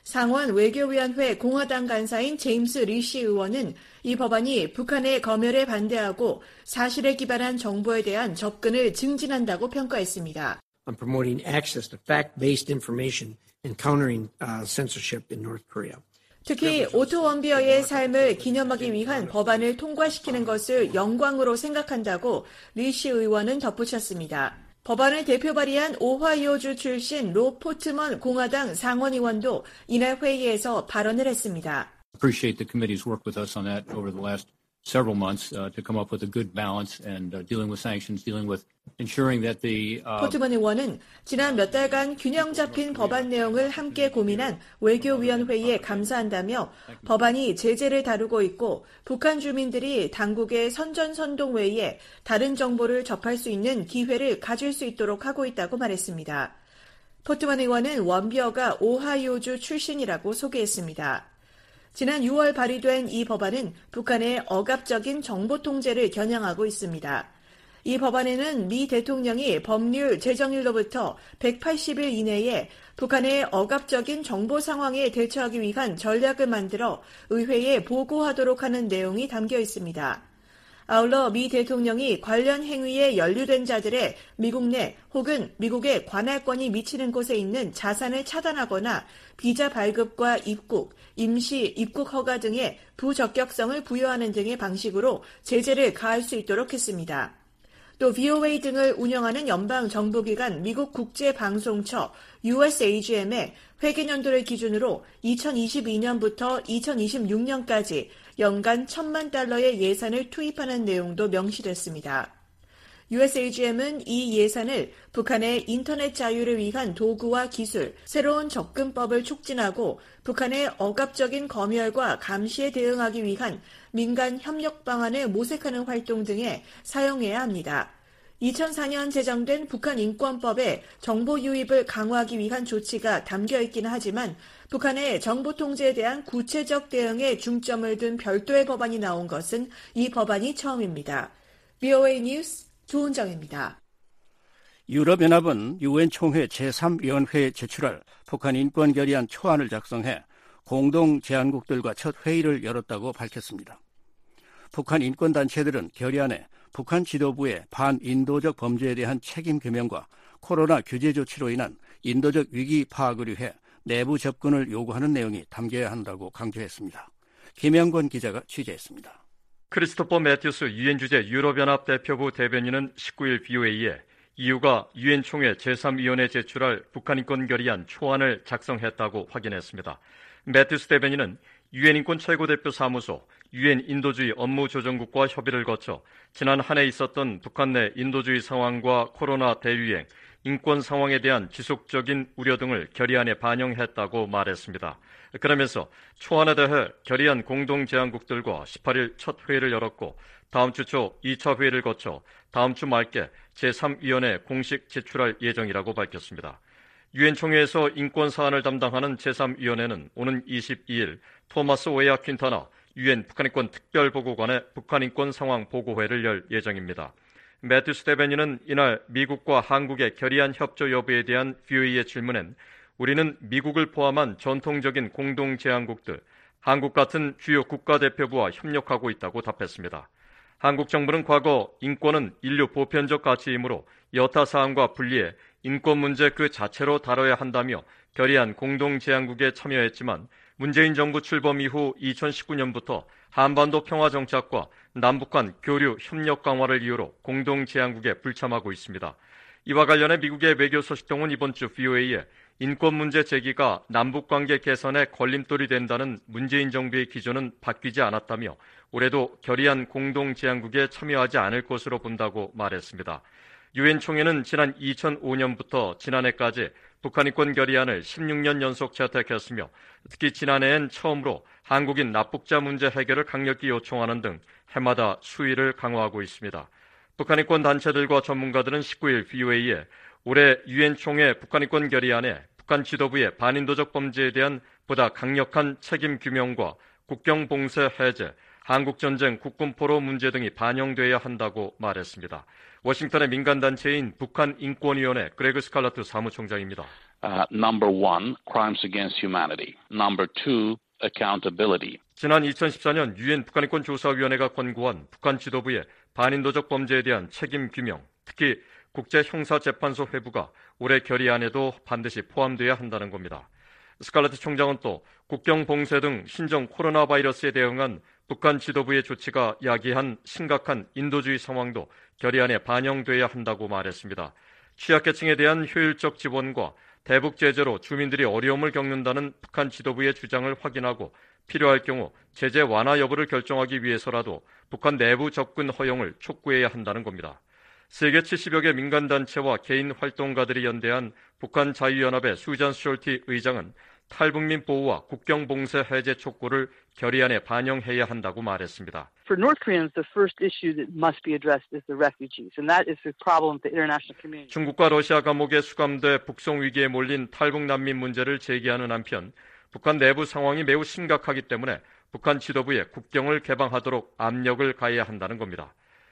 상원 외교위원회 공화당 간사인 제임스 리시 의원은 이 법안이 북한의 검열에 반대하고 사실에 기반한 정보에 대한 접근을 증진한다고 평가했습니다. On promoting access to fact-based information and countering censorship in North Korea. 특히 오토 원비어의 삶을 기념하기 위한 법안을 통과시키는 것을 영광으로 생각한다고 리시 의원은 덧붙였습니다. 법안을 대표 발의한 오하이오주 출신 로 포트먼 공화당 상원의원도 이날 회의에서 발언을 했습니다. Appreciate the committee's work with us on that over the last several months to come up with a good balance and dealing with sanctions, dealing with ensuring that the 포트먼 의원은 지난 몇 달간 균형 잡힌 법안 내용을 함께 고민한 외교위원회에 감사한다며 법안이 제재를 다루고 있고 북한 주민들이 당국의 선전선동 외에 다른 정보를 접할 수 있는 기회를 가질 수 있도록 하고 있다고 말했습니다. 포트먼 의원은 원비어가 오하이오주 출신이라고 소개했습니다. 지난 6월 발의된 이 법안은 북한의 억압적인 정보 통제를 겨냥하고 있습니다. 이 법안에는 미 대통령이 법률 제정일로부터 180일 이내에 북한의 억압적인 정보 상황에 대처하기 위한 전략을 만들어 의회에 보고하도록 하는 내용이 담겨 있습니다. 아울러 미 대통령이 관련 행위에 연루된 자들의 미국 내 혹은 미국의 관할권이 미치는 곳에 있는 자산을 차단하거나 비자 발급과 입국, 임시 입국 허가 등의 부적격성을 부여하는 등의 방식으로 제재를 가할 수 있도록 했습니다. 또 VOA 등을 운영하는 연방정부기관 미국 국제방송처 USAGM의 회계연도를 기준으로 2022년부터 2026년까지 연간 $1,000만 예산을 투입하는 내용도 명시됐습니다. USAGM은 이 예산을 북한의 인터넷 자유를 위한 도구와 기술, 새로운 접근법을 촉진하고 북한의 억압적인 검열과 감시에 대응하기 위한 민간 협력 방안을 모색하는 활동 등에 사용해야 합니다. 2004년 제정된 북한 인권법에 정보 유입을 강화하기 위한 조치가 담겨 있기는 하지만 북한의 정보 통제에 대한 구체적 대응에 중점을 둔 별도의 법안이 나온 것은 이 법안이 처음입니다. VOA 뉴스 조은정입니다. 유럽연합은 유엔 총회 제3위원회에 제출할 북한 인권 결의안 초안을 작성해 공동 제안국들과 첫 회의를 열었다고 밝혔습니다. 북한 인권단체들은 결의안에 북한 지도부의 반인도적 범죄에 대한 책임 규명과 코로나 규제 조치로 인한 인도적 위기 파악을 위해 내부 접근을 요구하는 내용이 담겨야 한다고 강조했습니다. 김영권 기자가 취재했습니다. 크리스토퍼 매튜스 유엔 주재 유럽연합 대표부 대변인은 19일 VOA에 EU가 유엔 총회 제3위원회에 제출할 북한 인권 결의안 초안을 작성했다고 확인했습니다. 매튜스 대변인은 유엔 인권 최고대표 사무소, 유엔 인도주의 업무조정국과 협의를 거쳐 지난 한 해 있었던 북한 내 인도주의 상황과 코로나 대유행, 인권 상황에 대한 지속적인 우려 등을 결의안에 반영했다고 말했습니다. 그러면서 초안에 대해 결의안 공동제안국들과 18일 첫 회의를 열었고 다음 주 초 2차 회의를 거쳐 다음 주 말께 제3위원회에 공식 제출할 예정이라고 밝혔습니다. 유엔 총회에서 인권 사안을 담당하는 제3위원회는 오는 22일 토마스 웨아 퀸타나 유엔 북한인권 특별보고관의 북한인권 상황 보고회를 열 예정입니다. 매튜 스테베니는 이날 미국과 한국의 결의안 협조 여부에 대한 VOA의 질문엔 우리는 미국을 포함한 전통적인 공동제안국들, 한국 같은 주요 국가대표부와 협력하고 있다고 답했습니다. 한국 정부는 과거 인권은 인류 보편적 가치이므로 여타 사안과 분리해 인권 문제 그 자체로 다뤄야 한다며 결의안 공동제안국에 참여했지만 문재인 정부 출범 이후 2019년부터 한반도 평화 정착과 남북한 교류 협력 강화를 이유로 공동제안국에 불참하고 있습니다. 이와 관련해 미국의 외교소식통은 이번 주 VOA에 인권 문제 제기가 남북관계 개선에 걸림돌이 된다는 문재인 정부의 기조는 바뀌지 않았다며 올해도 결의안 공동제안국에 참여하지 않을 것으로 본다고 말했습니다. 유엔 총회는 지난 2005년부터 지난해까지 북한인권 결의안을 16년 연속 채택했으며 특히 지난해엔 처음으로 한국인 납북자 문제 해결을 강력히 요청하는 등 해마다 수위를 강화하고 있습니다. 북한인권 단체들과 전문가들은 19일 VOA에 올해 유엔 총회 북한인권 결의안에 북한 지도부의 반인도적 범죄에 대한 보다 강력한 책임 규명과 국경 봉쇄 해제, 한국전쟁 국군포로 문제 등이 반영돼야 한다고 말했습니다. 워싱턴의 민간단체인 북한인권위원회 그레그 스칼라트 사무총장입니다. Number one, crimes against humanity. Number two, accountability. 지난 2014년 유엔 북한인권조사위원회가 권고한 북한 지도부의 반인도적 범죄에 대한 책임 규명, 특히 국제형사재판소 회부가 올해 결의안에도 반드시 포함돼야 한다는 겁니다. 스칼라트 총장은 또 국경 봉쇄 등 신종 코로나 바이러스에 대응한 북한 지도부의 조치가 야기한 심각한 인도주의 상황도 결의안에 반영돼야 한다고 말했습니다. 취약계층에 대한 효율적 지원과 대북 제재로 주민들이 어려움을 겪는다는 북한 지도부의 주장을 확인하고 필요할 경우 제재 완화 여부를 결정하기 위해서라도 북한 내부 접근 허용을 촉구해야 한다는 겁니다. 세계 70여 개 민간단체와 개인 활동가들이 연대한 북한 자유연합의 수잔 숄티 의장은 탈북민 보호와 국경 봉쇄 해제 촉구를 결의안에 반영해야 한다고 말했습니다. For North Koreans, the first issue that must be addressed is the refugees, and that is the problem with the international community. 중국과 러시아 감옥에 수감돼 북송 위기에 몰린 탈북 난민 문제를 제기하는 한편 북한 내부 상황이 매우 심각하기 때문에 북한 지도부에 국경을 개방하도록 압력을 가해야 한다는 겁니다.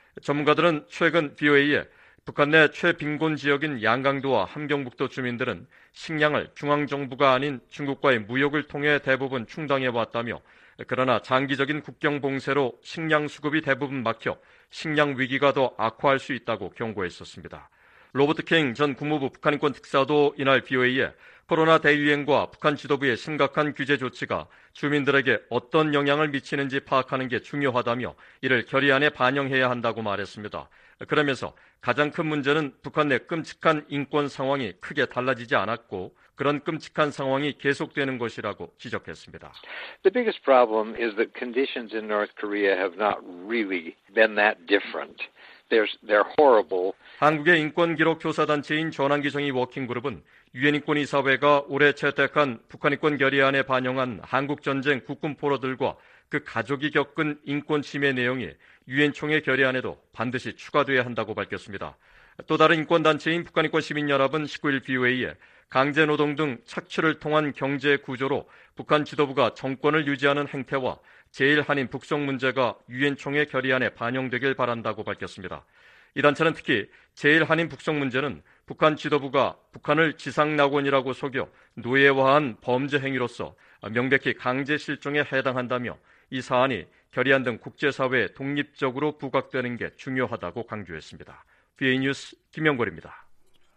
전문가들은 최근 VOA에 북한 내 최빈곤 지역인 양강도와 함경북도 주민들은 식량을 중앙정부가 아닌 중국과의 무역을 통해 대부분 충당해왔다며 그러나 장기적인 국경 봉쇄로 식량 수급이 대부분 막혀 식량 위기가 더 악화할 수 있다고 경고했었습니다. 로버트 킹 전 국무부 북한인권 특사도 이날 VOA에 코로나 대유행과 북한 지도부의 심각한 규제 조치가 주민들에게 어떤 영향을 미치는지 파악하는 게 중요하다며 이를 결의안에 반영해야 한다고 말했습니다. 그러면서 가장 큰 문제는 북한 내 끔찍한 인권 상황이 크게 달라지지 않았고 그런 끔찍한 상황이 계속되는 것이라고 지적했습니다. The biggest problem is that conditions in North Korea have not really been that different. They're horrible. 한국의 인권기록조사단체인 전환기정의 워킹그룹은 유엔인권이사회가 올해 채택한 북한인권 결의안에 반영한 한국전쟁 국군포로들과 그 가족이 겪은 인권 침해 내용이 유엔 총회 결의안에도 반드시 추가돼야 한다고 밝혔습니다. 또 다른 인권단체인 북한인권시민연합은 19일 VOA에 강제노동 등 착취를 통한 경제 구조로 북한 지도부가 정권을 유지하는 행태와 제1한인 북송 문제가 유엔 총회 결의안에 반영되길 바란다고 밝혔습니다. 이 단체는 특히 제1한인 북송 문제는 북한 지도부가 북한을 지상낙원이라고 속여 노예화한 범죄 행위로서 명백히 강제 실종에 해당한다며 이 사안이 결의안 등 국제사회에 독립적으로 부각되는 게 중요하다고 강조했습니다. VA 뉴스 김영걸입니다.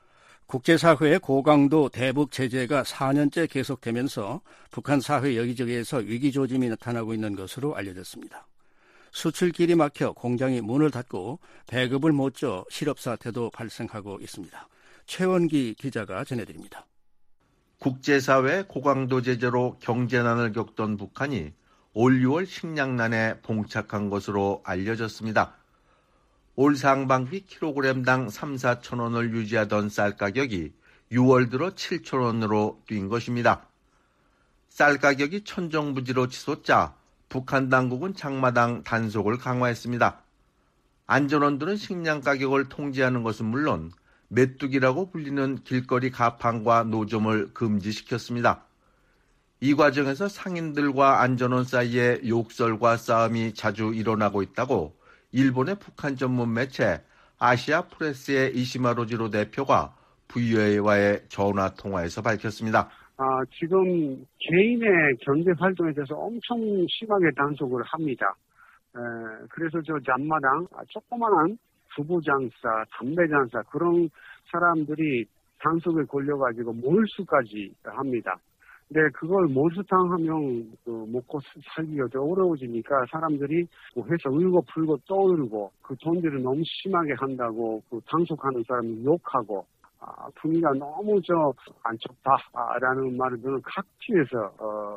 국제사회의 고강도 대북 제재가 4년째 계속되면서 북한 사회 여기저기에서 위기 조짐이 나타나고 있는 것으로 알려졌습니다. 수출길이 막혀 공장이 문을 닫고 배급을 못 줘 실업 사태도 발생하고 있습니다. 최원기 기자가 전해드립니다. 국제사회 고강도 제재로 경제난을 겪던 북한이 올 6월 식량난에 봉착한 것으로 알려졌습니다. 올 상반기 킬로그램당 3, 4천 원을 유지하던 쌀 가격이 6월 들어 7천 원으로 뛴 것입니다. 쌀 가격이 천정부지로 치솟자 북한 당국은 장마당 단속을 강화했습니다. 안전원들은 식량 가격을 통제하는 것은 물론 메뚜기라고 불리는 길거리 가판과 노점을 금지시켰습니다. 이 과정에서 상인들과 안전원 사이에 욕설과 싸움이 자주 일어나고 있다고 일본의 북한 전문 매체 아시아 프레스의 이시마로지로 대표가 VOA와의 전화 통화에서 밝혔습니다. 지금 개인의 경제 활동에 대해서 엄청 심하게 단속을 합니다. 그래서 저 잔마당 조그만한 두부 장사, 담배 장사 그런 사람들이 단속에 걸려가지고 몰수까지 합니다. 근데 그걸 몰수당하면 먹고 살기가 좀 어려워지니까 사람들이 해서 울고 풀고 떠들고 그 돈들을 너무 심하게 한다고 그 단속하는 사람이 욕하고 분위기가 너무 안 좋다라는 말을 저는 각지에서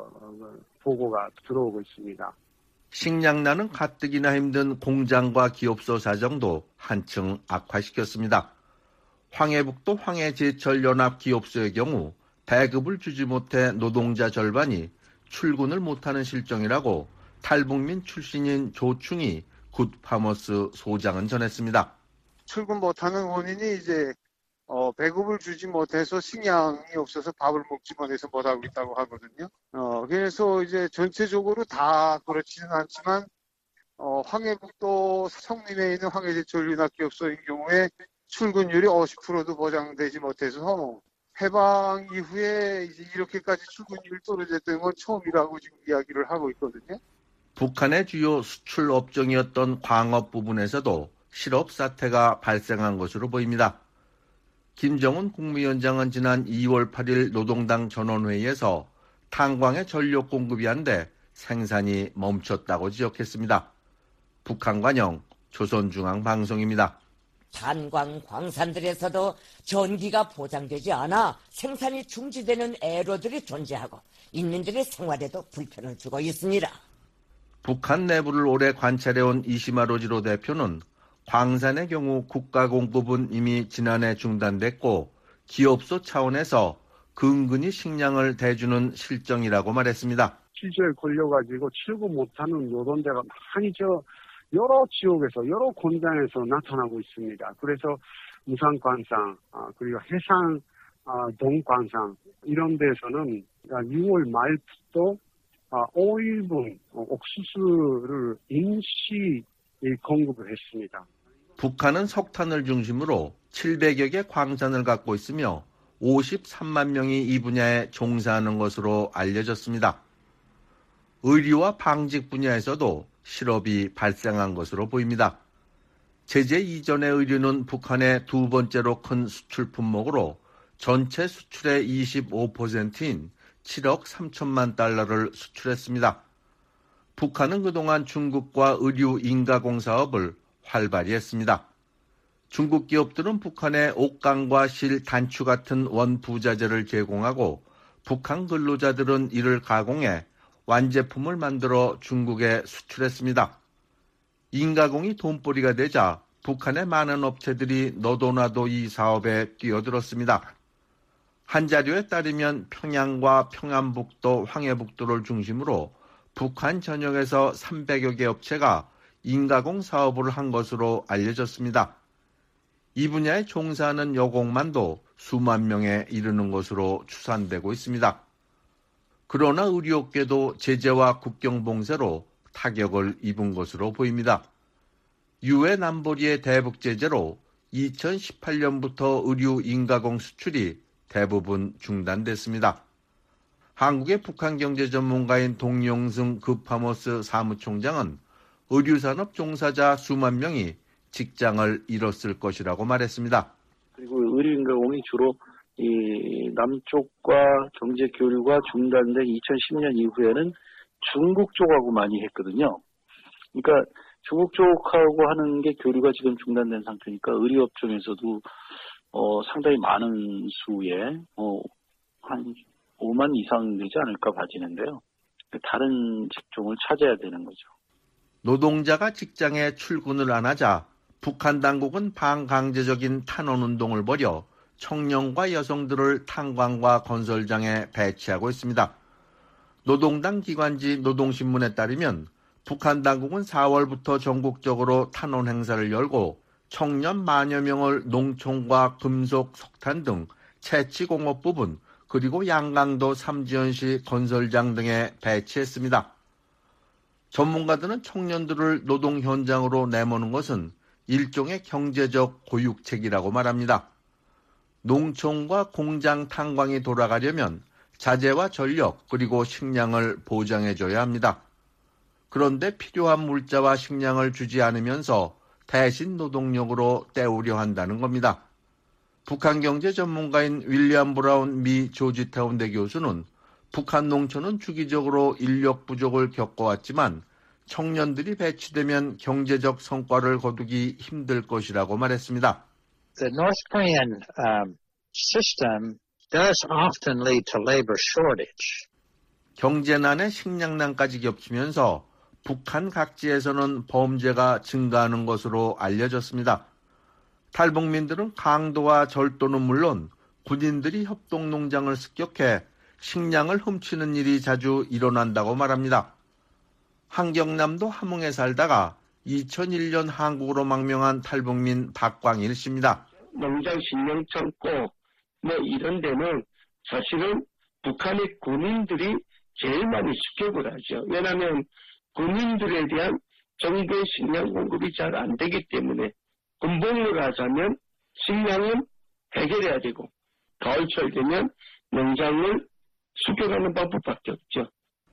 보고가 들어오고 있습니다. 식량난은 가뜩이나 힘든 공장과 기업소 사정도 한층 악화시켰습니다. 황해북도 황해제철연합기업소의 경우 배급을 주지 못해 노동자 절반이 출근을 못하는 실정이라고 탈북민 출신인 조충희 굿파머스 소장은 전했습니다. 출근 못하는 원인이 이제 배급을 주지 못해서 식량이 없어서 밥을 먹지 못해서 못하고 있다고 하거든요. 그래서 이제 전체적으로 다 그렇지는 않지만 황해북도 성림에 있는 황해제철연합기업소의 경우에 출근율이 50%도 보장되지 못해서 해방 이후에 이제 이렇게까지 출근율이 떨어졌던 건 처음이라고 지금 이야기를 하고 있거든요. 북한의 주요 수출 업종이었던 광업 부분에서도 실업 사태가 발생한 것으로 보입니다. 김정은 국무위원장은 지난 2월 8일 노동당 전원회의에서 탄광의 전력 공급이 안 돼 생산이 멈췄다고 지적했습니다. 북한 관영 조선중앙방송입니다. 탄광 광산들에서도 전기가 보장되지 않아 생산이 중지되는 애로들이 존재하고 인민들의 생활에도 불편을 주고 있습니다. 북한 내부를 오래 관찰해온 이시마로지로 대표는 광산의 경우 국가 공급은 이미 지난해 중단됐고 기업소 차원에서 근근히 식량을 대주는 실정이라고 말했습니다. 실조에 걸려가지고 출근 못하는 노동자가 많이 여러 지역에서 여러 공장에서 나타나고 있습니다. 그래서 무산광산 그리고 해상 동광산 이런 데서는 6월 말부터 5일분 옥수수를 임시 공급을 했습니다. 북한은 석탄을 중심으로 700여 개 광산을 갖고 있으며 53만 명이 이 분야에 종사하는 것으로 알려졌습니다. 의료와 방직 분야에서도 실업이 발생한 것으로 보입니다. 제재 이전의 의류는 북한의 두 번째로 큰 수출 품목으로 전체 수출의 25%인 7억 3천만 달러를 수출했습니다. 북한은 그동안 중국과 의류 인가공 사업을 활발히 했습니다. 중국 기업들은 북한에 옥강과 실, 단추 같은 원부자재를 제공하고 북한 근로자들은 이를 가공해 완제품을 만들어 중국에 수출했습니다. 인가공이 돈벌이가 되자 북한의 많은 업체들이 너도나도 이 사업에 뛰어들었습니다. 한 자료에 따르면 평양과 평안북도, 황해북도를 중심으로 북한 전역에서 300여 개 업체가 인가공 사업을 한 것으로 알려졌습니다. 이 분야에 종사하는 여공만도 수만 명에 이르는 것으로 추산되고 있습니다. 그러나 의료업계도 제재와 국경봉쇄로 타격을 입은 것으로 보입니다. 유해 남보리의 대북 제재로 2018년부터 의류 인가공 수출이 대부분 중단됐습니다. 한국의 북한 경제 전문가인 동용승 굿파머스 사무총장은 의류산업 종사자 수만 명이 직장을 잃었을 것이라고 말했습니다. 그리고 의류인가공이 주로 이 남쪽과 경제 교류가 중단된 2010년 이후에는 중국 쪽하고 많이 했거든요. 그러니까 중국 쪽하고 하는 게 교류가 지금 중단된 상태니까 의류업종에서도 상당히 많은 수의 한 5만 이상 되지 않을까 봐지는데요. 다른 직종을 찾아야 되는 거죠. 노동자가 직장에 출근을 안 하자 북한 당국은 반강제적인 탄원운동을 벌여 청년과 여성들을 탄광과 건설장에 배치하고 있습니다. 노동당 기관지 노동신문에 따르면 북한 당국은 4월부터 전국적으로 탄원 행사를 열고 청년 만여 명을 농촌과 금속, 석탄 등 채취공업 부분 그리고 양강도 삼지연시 건설장 등에 배치했습니다. 전문가들은 청년들을 노동 현장으로 내모는 것은 일종의 경제적 고육책이라고 말합니다. 농촌과 공장 탄광이 돌아가려면 자재와 전력 그리고 식량을 보장해줘야 합니다. 그런데 필요한 물자와 식량을 주지 않으면서 대신 노동력으로 때우려 한다는 겁니다. 북한 경제 전문가인 윌리엄 브라운 미 조지타운대 교수는 북한 농촌은 주기적으로 인력 부족을 겪어왔지만 청년들이 배치되면 경제적 성과를 거두기 힘들 것이라고 말했습니다. The North Korean system does often lead to labor shortage. 경제난에 식량난까지 겹치면서 북한 각지에서는 범죄가 증가하는 것으로 알려졌습니다. 탈북민들은 강도와 절도는 물론 군인들이 협동농장을 습격해 식량을 훔치는 일이 자주 일어난다고 말합니다. 한경남도 함흥에 살다가 2001년 한국으로 망명한 탈북민 박광일 씨입니다. 농장 식량 창고 이런 데는 사실은 북한의 군인들이 제일 많이 습격을 하죠. 왜냐하면 군인들에 대한 정부의 식량 공급이 잘 안 되기 때문에 군복무를 하자면 식량은 해결해야 되고 가을철 되면 농장을 습격하는 방법밖에 없죠.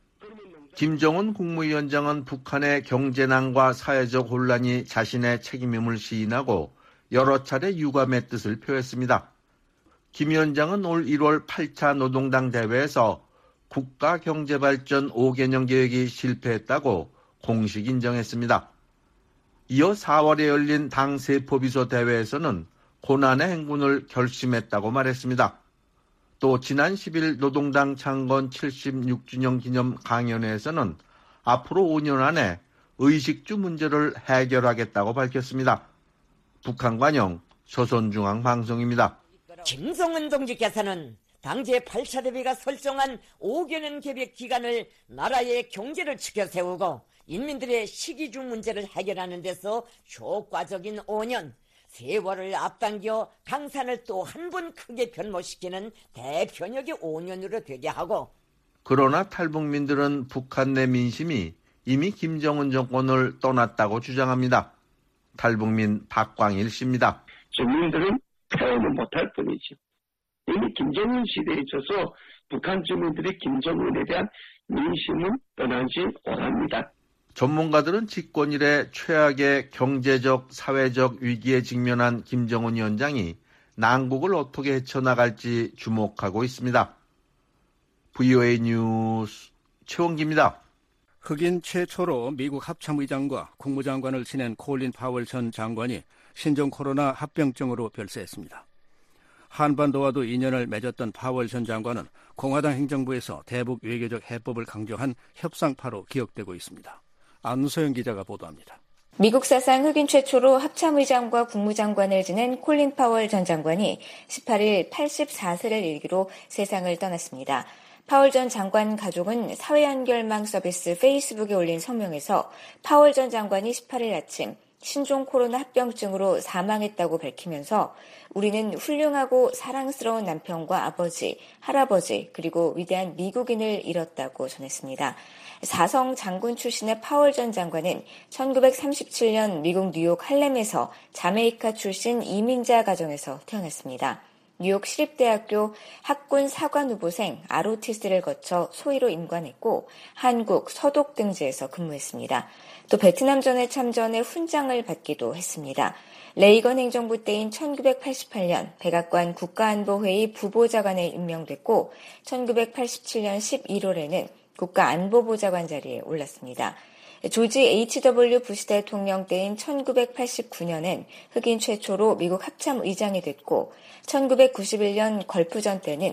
김정은 국무위원장은 북한의 경제난과 사회적 혼란이 자신의 책임임을 시인하고 여러 차례 유감의 뜻을 표했습니다. 김 위원장은 올 1월 8차 노동당 대회에서 국가경제발전 5개년 계획이 실패했다고 공식 인정했습니다. 이어 4월에 열린 당 세포비서 대회에서는 고난의 행군을 결심했다고 말했습니다. 또 지난 10일 노동당 창건 76주년 기념 강연회에서는 앞으로 5년 안에 의식주 문제를 해결하겠다고 밝혔습니다. 북한관영 조선중앙방송입니다. 김정은 동지께서는 당제 8차 대회가 설정한 5개년 계획 기간을 나라의 경제를 지켜 세우고 인민들의 식이주 문제를 해결하는 데서 효과적인 5년, 세월을 앞당겨 강산을 또 한 번 크게 변모시키는 대변혁의 5년으로 되게 하고. 그러나 탈북민들은 북한 내 민심이 이미 김정은 정권을 떠났다고 주장합니다. 탈북민 박광일 씨입니다. 주민들은 표현을 못할 뿐이죠. 이미 김정은 시대에 있어서 북한 주민들이 김정은에 대한 민심은 떠나지 않습니다. 전문가들은 집권 이래 최악의 경제적, 사회적 위기에 직면한 김정은 위원장이 난국을 어떻게 헤쳐나갈지 주목하고 있습니다. VOA 뉴스 최원기입니다. 흑인 최초로 미국 합참의장과 국무장관을 지낸 콜린 파월 전 장관이 신종 코로나 합병증으로 별세했습니다. 한반도와도 인연을 맺었던 파월 전 장관은 공화당 행정부에서 대북 외교적 해법을 강조한 협상파로 기억되고 있습니다. 안소영 기자가 보도합니다. 미국 사상 흑인 최초로 합참의장과 국무장관을 지낸 콜린 파월 전 장관이 18일 84세를 일기로 세상을 떠났습니다. 파월 전 장관 가족은 사회연결망 서비스 페이스북에 올린 성명에서 파월 전 장관이 18일 아침 신종 코로나 합병증으로 사망했다고 밝히면서 우리는 훌륭하고 사랑스러운 남편과 아버지, 할아버지, 그리고 위대한 미국인을 잃었다고 전했습니다. 사성 장군 출신의 파월 전 장관은 1937년 미국 뉴욕 할렘에서 자메이카 출신 이민자 가정에서 태어났습니다. 뉴욕 시립대학교 학군 사관 후보생 ROTC를 거쳐 소위로 임관했고 한국, 서독 등지에서 근무했습니다. 또 베트남전에 참전해 훈장을 받기도 했습니다. 레이건 행정부 때인 1988년 백악관 국가안보회의 부보좌관에 임명됐고 1987년 11월에는 국가안보보좌관 자리에 올랐습니다. 조지 H.W. 부시 대통령 때인 1989년엔 흑인 최초로 미국 합참의장이 됐고 1991년 걸프전 때는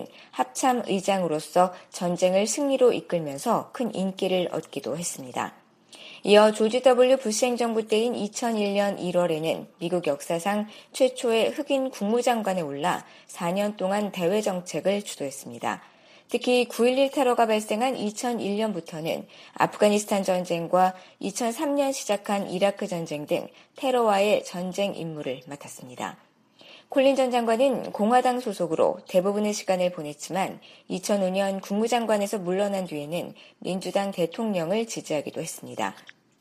합참의장으로서 전쟁을 승리로 이끌면서 큰 인기를 얻기도 했습니다. 이어 조지 W. 부시 행정부 때인 2001년 1월에는 미국 역사상 최초의 흑인 국무장관에 올라 4년 동안 대외 정책을 주도했습니다. 특히 9.11 테러가 발생한 2001년부터는 아프가니스탄 전쟁과 2003년 시작한 이라크 전쟁 등 테러와의 전쟁 임무를 맡았습니다. 콜린 전 장관은 공화당 소속으로 대부분의 시간을 보냈지만 2005년 국무장관에서 물러난 뒤에는 민주당 대통령을 지지하기도 했습니다.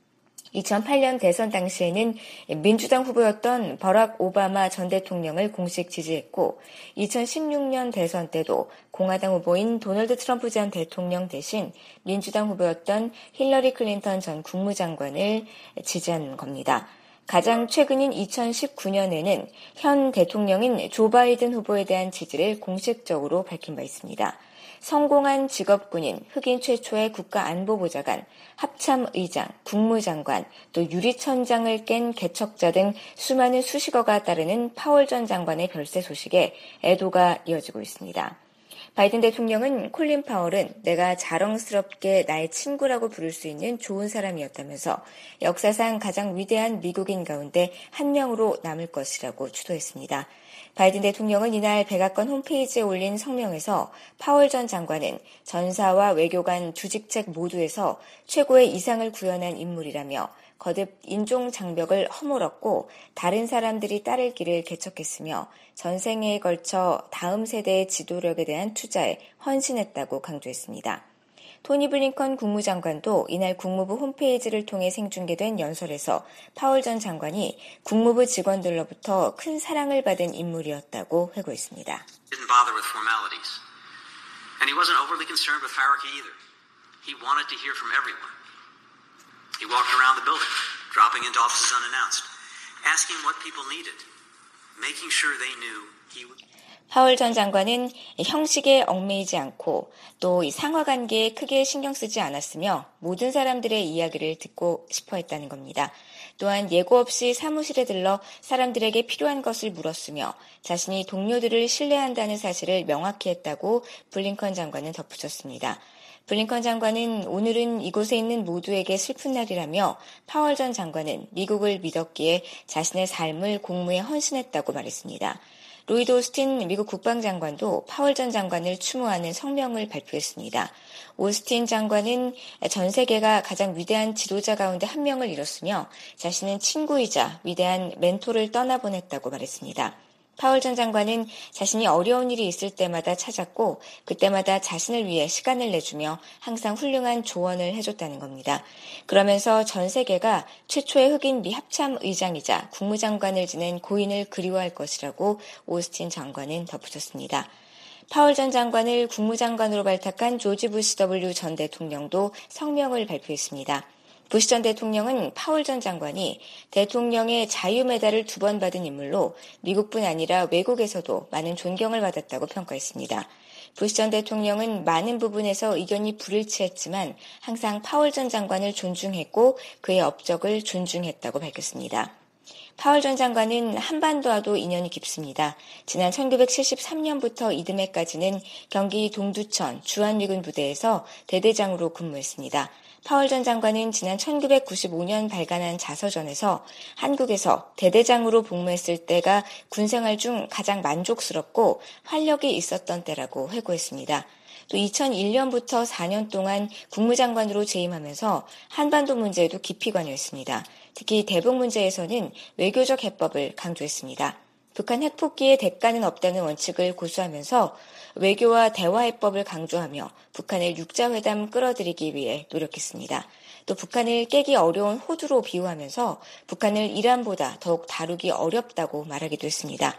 2008년 대선 당시에는 민주당 후보였던 버락 오바마 전 대통령을 공식 지지했고 2016년 대선 때도 공화당 후보인 도널드 트럼프 전 대통령 대신 민주당 후보였던 힐러리 클린턴 전 국무장관을 지지한 겁니다. 가장 최근인 2019년에는 현 대통령인 조 바이든 후보에 대한 지지를 공식적으로 밝힌 바 있습니다. 성공한 직업군인 흑인 최초의 국가안보보좌관, 합참의장, 국무장관, 또 유리천장을 깬 개척자 등 수많은 수식어가 따르는 파월 전 장관의 별세 소식에 애도가 이어지고 있습니다. 바이든 대통령은 콜린 파월은 내가 자랑스럽게 나의 친구라고 부를 수 있는 좋은 사람이었다면서 역사상 가장 위대한 미국인 가운데 한 명으로 남을 것이라고 추도했습니다. 바이든 대통령은 이날 백악관 홈페이지에 올린 성명에서 파월 전 장관은 전사와 외교관 두 직책 모두에서 최고의 이상을 구현한 인물이라며 거듭 인종 장벽을 허물었고 다른 사람들이 따를 길을 개척했으며 전생에 걸쳐 다음 세대의 지도력에 대한 투자에 헌신했다고 강조했습니다. 토니 블링컨 국무장관도 이날 국무부 홈페이지를 통해 생중계된 연설에서 파월 전 장관이 국무부 직원들로부터 큰 사랑을 받은 인물이었다고 회고했습니다. Didn't bother with formalities. And he wasn't overly concerned with hierarchy either. He wanted to hear from everyone. He walked around the building, dropping into offices unannounced, asking what people needed, making sure they knew he would. 파월 전 장관은 형식에 얽매이지 않고 또 이 상하관계에 크게 신경 쓰지 않았으며 모든 사람들의 이야기를 듣고 싶어 했다는 겁니다. 또한 예고 없이 사무실에 들러 사람들에게 필요한 것을 물었으며 자신이 동료들을 신뢰한다는 사실을 명확히 했다고 블링컨 장관은 덧붙였습니다. 블링컨 장관은 오늘은 이곳에 있는 모두에게 슬픈 날이라며 파월 전 장관은 미국을 믿었기에 자신의 삶을 공무에 헌신했다고 말했습니다. 로이드 오스틴 미국 국방장관도 파월 전 장관을 추모하는 성명을 발표했습니다. 오스틴 장관은 전 세계가 가장 위대한 지도자 가운데 한 명을 잃었으며 자신은 친구이자 위대한 멘토를 떠나보냈다고 말했습니다. 파월 전 장관은 자신이 어려운 일이 있을 때마다 찾았고 그때마다 자신을 위해 시간을 내주며 항상 훌륭한 조언을 해줬다는 겁니다. 그러면서 전 세계가 최초의 흑인 미 합참의장이자 국무장관을 지낸 고인을 그리워할 것이라고 오스틴 장관은 덧붙였습니다. 파월 전 장관을 국무장관으로 발탁한 조지 부시 W 전 대통령도 성명을 발표했습니다. 부시 전 대통령은 파월 전 장관이 대통령의 자유메달을 2번 받은 인물로 미국뿐 아니라 외국에서도 많은 존경을 받았다고 평가했습니다. 부시 전 대통령은 많은 부분에서 의견이 불일치했지만 항상 파월 전 장관을 존중했고 그의 업적을 존중했다고 밝혔습니다. 파월 전 장관은 한반도와도 인연이 깊습니다. 지난 1973년부터 이듬해까지는 경기 동두천 주한미군 부대에서 대대장으로 근무했습니다. 파월 전 장관은 지난 1995년 발간한 자서전에서 한국에서 대대장으로 복무했을 때가 군생활 중 가장 만족스럽고 활력이 있었던 때라고 회고했습니다. 또 2001년부터 4년 동안 국무장관으로 재임하면서 한반도 문제에도 깊이 관여했습니다. 특히 대북 문제에서는 외교적 해법을 강조했습니다. 북한 핵폭기의 대가는 없다는 원칙을 고수하면서 외교와 대화해법을 강조하며 북한을 육자회담 끌어들이기 위해 노력했습니다. 또 북한을 깨기 어려운 호두로 비유하면서 북한을 이란보다 더욱 다루기 어렵다고 말하기도 했습니다.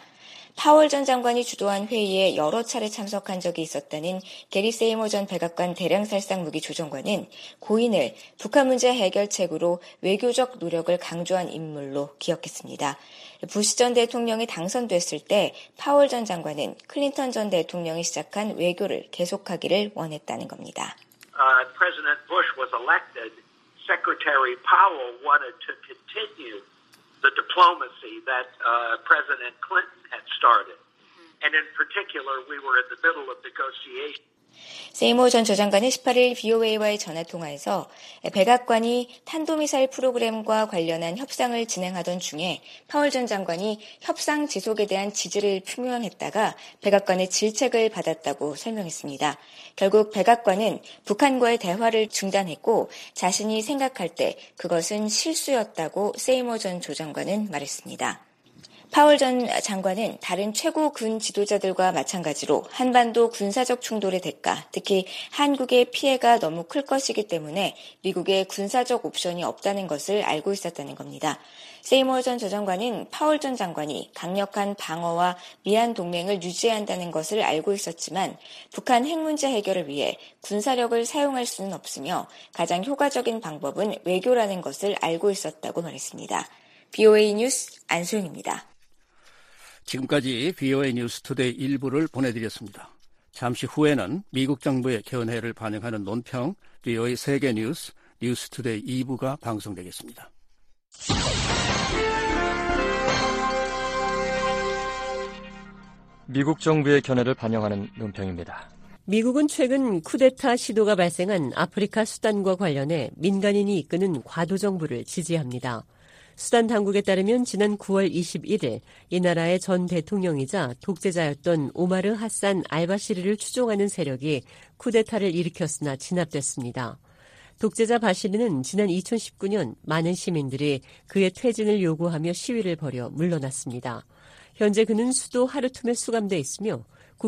파월 전 장관이 주도한 회의에 여러 차례 참석한 적이 있었다는 게리 세이머 전 백악관 대량살상 무기 조정관은 고인을 북한 문제 해결책으로 외교적 노력을 강조한 인물로 기억했습니다. 부시 전 대통령이 당선됐을 때 파월 전 장관은 클린턴 전 대통령이 시작한 외교를 계속하기를 원했다는 겁니다. President Bush was elected, Secretary Powell wanted to continue the diplomacy that President Clinton had started. And in particular, we were in the middle of negotiations. 세이모 전 조장관은 18일 VOA와의 전화통화에서 백악관이 탄도미사일 프로그램과 관련한 협상을 진행하던 중에 파월 전 장관이 협상 지속에 대한 지지를 표명했다가 백악관의 질책을 받았다고 설명했습니다. 결국 백악관은 북한과의 대화를 중단했고 자신이 생각할 때 그것은 실수였다고 세이모 전 조장관은 말했습니다. 파월 전 장관은 다른 최고 군 지도자들과 마찬가지로 한반도 군사적 충돌의 대가, 특히 한국의 피해가 너무 클 것이기 때문에 미국의 군사적 옵션이 없다는 것을 알고 있었다는 겁니다. 세이모 전 조장관은 파월 전 장관이 강력한 방어와 미한 동맹을 유지해야 한다는 것을 알고 있었지만 북한 핵 문제 해결을 위해 군사력을 사용할 수는 없으며 가장 효과적인 방법은 외교라는 것을 알고 있었다고 말했습니다. VOA 뉴스 안소영입니다. 지금까지 VOA 뉴스 투데이 일부를 보내드렸습니다. 잠시 후에는 미국 정부의 견해를 반영하는 논평 VOA 세계 뉴스 뉴스 투데이 2부가 방송되겠습니다. 미국 정부의 견해를 반영하는 논평입니다. 미국은 최근 쿠데타 시도가 발생한 아프리카 수단과 관련해 민간인이 이끄는 과도정부를 지지합니다. 수단 당국에 따르면 지난 9월 21일 이 나라의 전 대통령이자 독재자였던 오마르 하산 알바시르를 추종하는 세력이 쿠데타를 일으켰으나 진압됐습니다. 독재자 바시르는 지난 2019년 많은 시민들이 그의 퇴진을 요구하며 시위를 벌여 물러났습니다. 현재 그는 수도 하르툼에 수감돼 있으며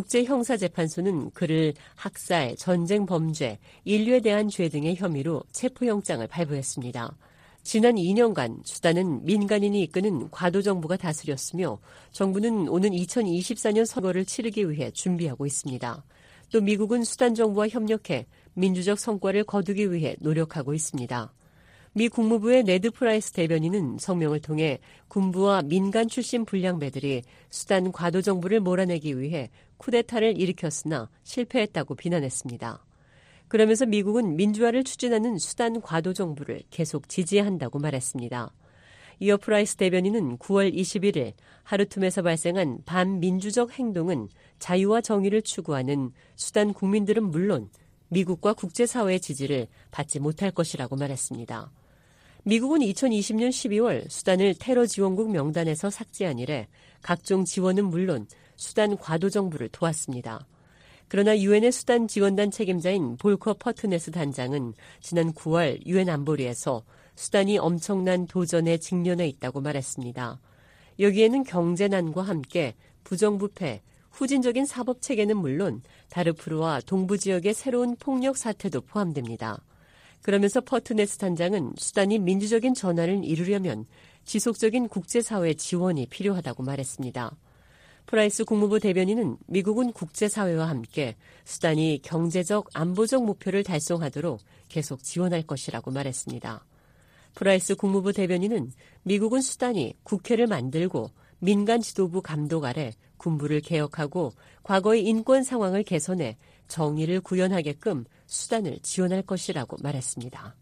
국제형사재판소는 그를 학살, 전쟁 범죄, 인류에 대한 죄 등의 혐의로 체포영장을 발부했습니다. 지난 2년간 수단은 민간인이 이끄는 과도정부가 다스렸으며 정부는 오는 2024년 선거를 치르기 위해 준비하고 있습니다. 또 미국은 수단 정부와 협력해 민주적 성과를 거두기 위해 노력하고 있습니다. 미 국무부의 네드 프라이스 대변인은 성명을 통해 군부와 민간 출신 불량배들이 수단 과도정부를 몰아내기 위해 쿠데타를 일으켰으나 실패했다고 비난했습니다. 그러면서 미국은 민주화를 추진하는 수단 과도정부를 계속 지지한다고 말했습니다. 이어 프라이스 대변인은 9월 21일 하르툼에서 발생한 반민주적 행동은 자유와 정의를 추구하는 수단 국민들은 물론 미국과 국제사회의 지지를 받지 못할 것이라고 말했습니다. 미국은 2020년 12월 수단을 테러 지원국 명단에서 삭제한 이래 각종 지원은 물론 수단 과도정부를 도왔습니다. 그러나 유엔의 수단 지원단 책임자인 볼커 퍼트네스 단장은 지난 9월 유엔 안보리에서 수단이 엄청난 도전에 직면해 있다고 말했습니다. 여기에는 경제난과 함께 부정부패, 후진적인 사법체계는 물론 다르푸르와 동부 지역의 새로운 폭력 사태도 포함됩니다. 그러면서 퍼트네스 단장은 수단이 민주적인 전환을 이루려면 지속적인 국제사회 지원이 필요하다고 말했습니다. 프라이스 국무부 대변인은 미국은 국제사회와 함께 수단이 경제적, 안보적 목표를 달성하도록 계속 지원할 것이라고 말했습니다. 프라이스 국무부 대변인은 미국은 수단이 국회를 만들고 민간 지도부 감독 아래 군부를 개혁하고 과거의 인권 상황을 개선해 정의를 구현하게끔 수단을 지원할 것이라고 말했습니다.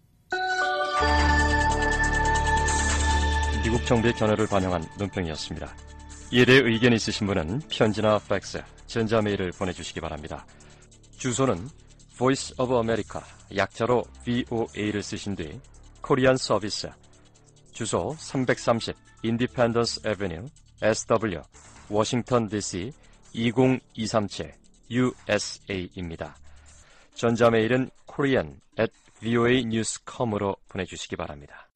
미국 정부의 견해를 반영한 논평이었습니다. 이에 대해 의견이 있으신 분은 편지나 팩스, 전자메일을 보내주시기 바랍니다. 주소는 Voice of America, 약자로 VOA를 쓰신 뒤 코리안 서비스, 주소 330 Independence Avenue, SW, 워싱턴 DC 20237 USA입니다. 전자메일은 korean@voanews.com으로 보내주시기 바랍니다.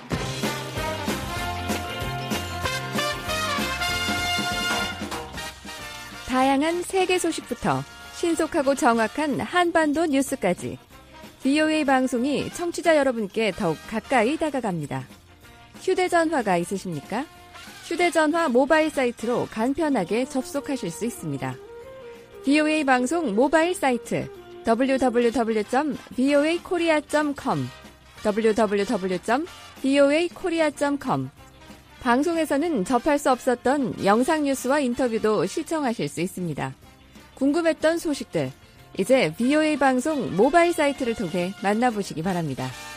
다양한 세계 소식부터 신속하고 정확한 한반도 뉴스까지 VOA 방송이 청취자 여러분께 더욱 가까이 다가갑니다. 휴대전화가 있으십니까? 휴대전화 모바일 사이트로 간편하게 접속하실 수 있습니다. VOA 방송 모바일 사이트 www.voakorea.com www.voakorea.com 방송에서는 접할 수 없었던 영상 뉴스와 인터뷰도 시청하실 수 있습니다. 궁금했던 소식들, 이제 VOA 방송 모바일 사이트를 통해 만나보시기 바랍니다.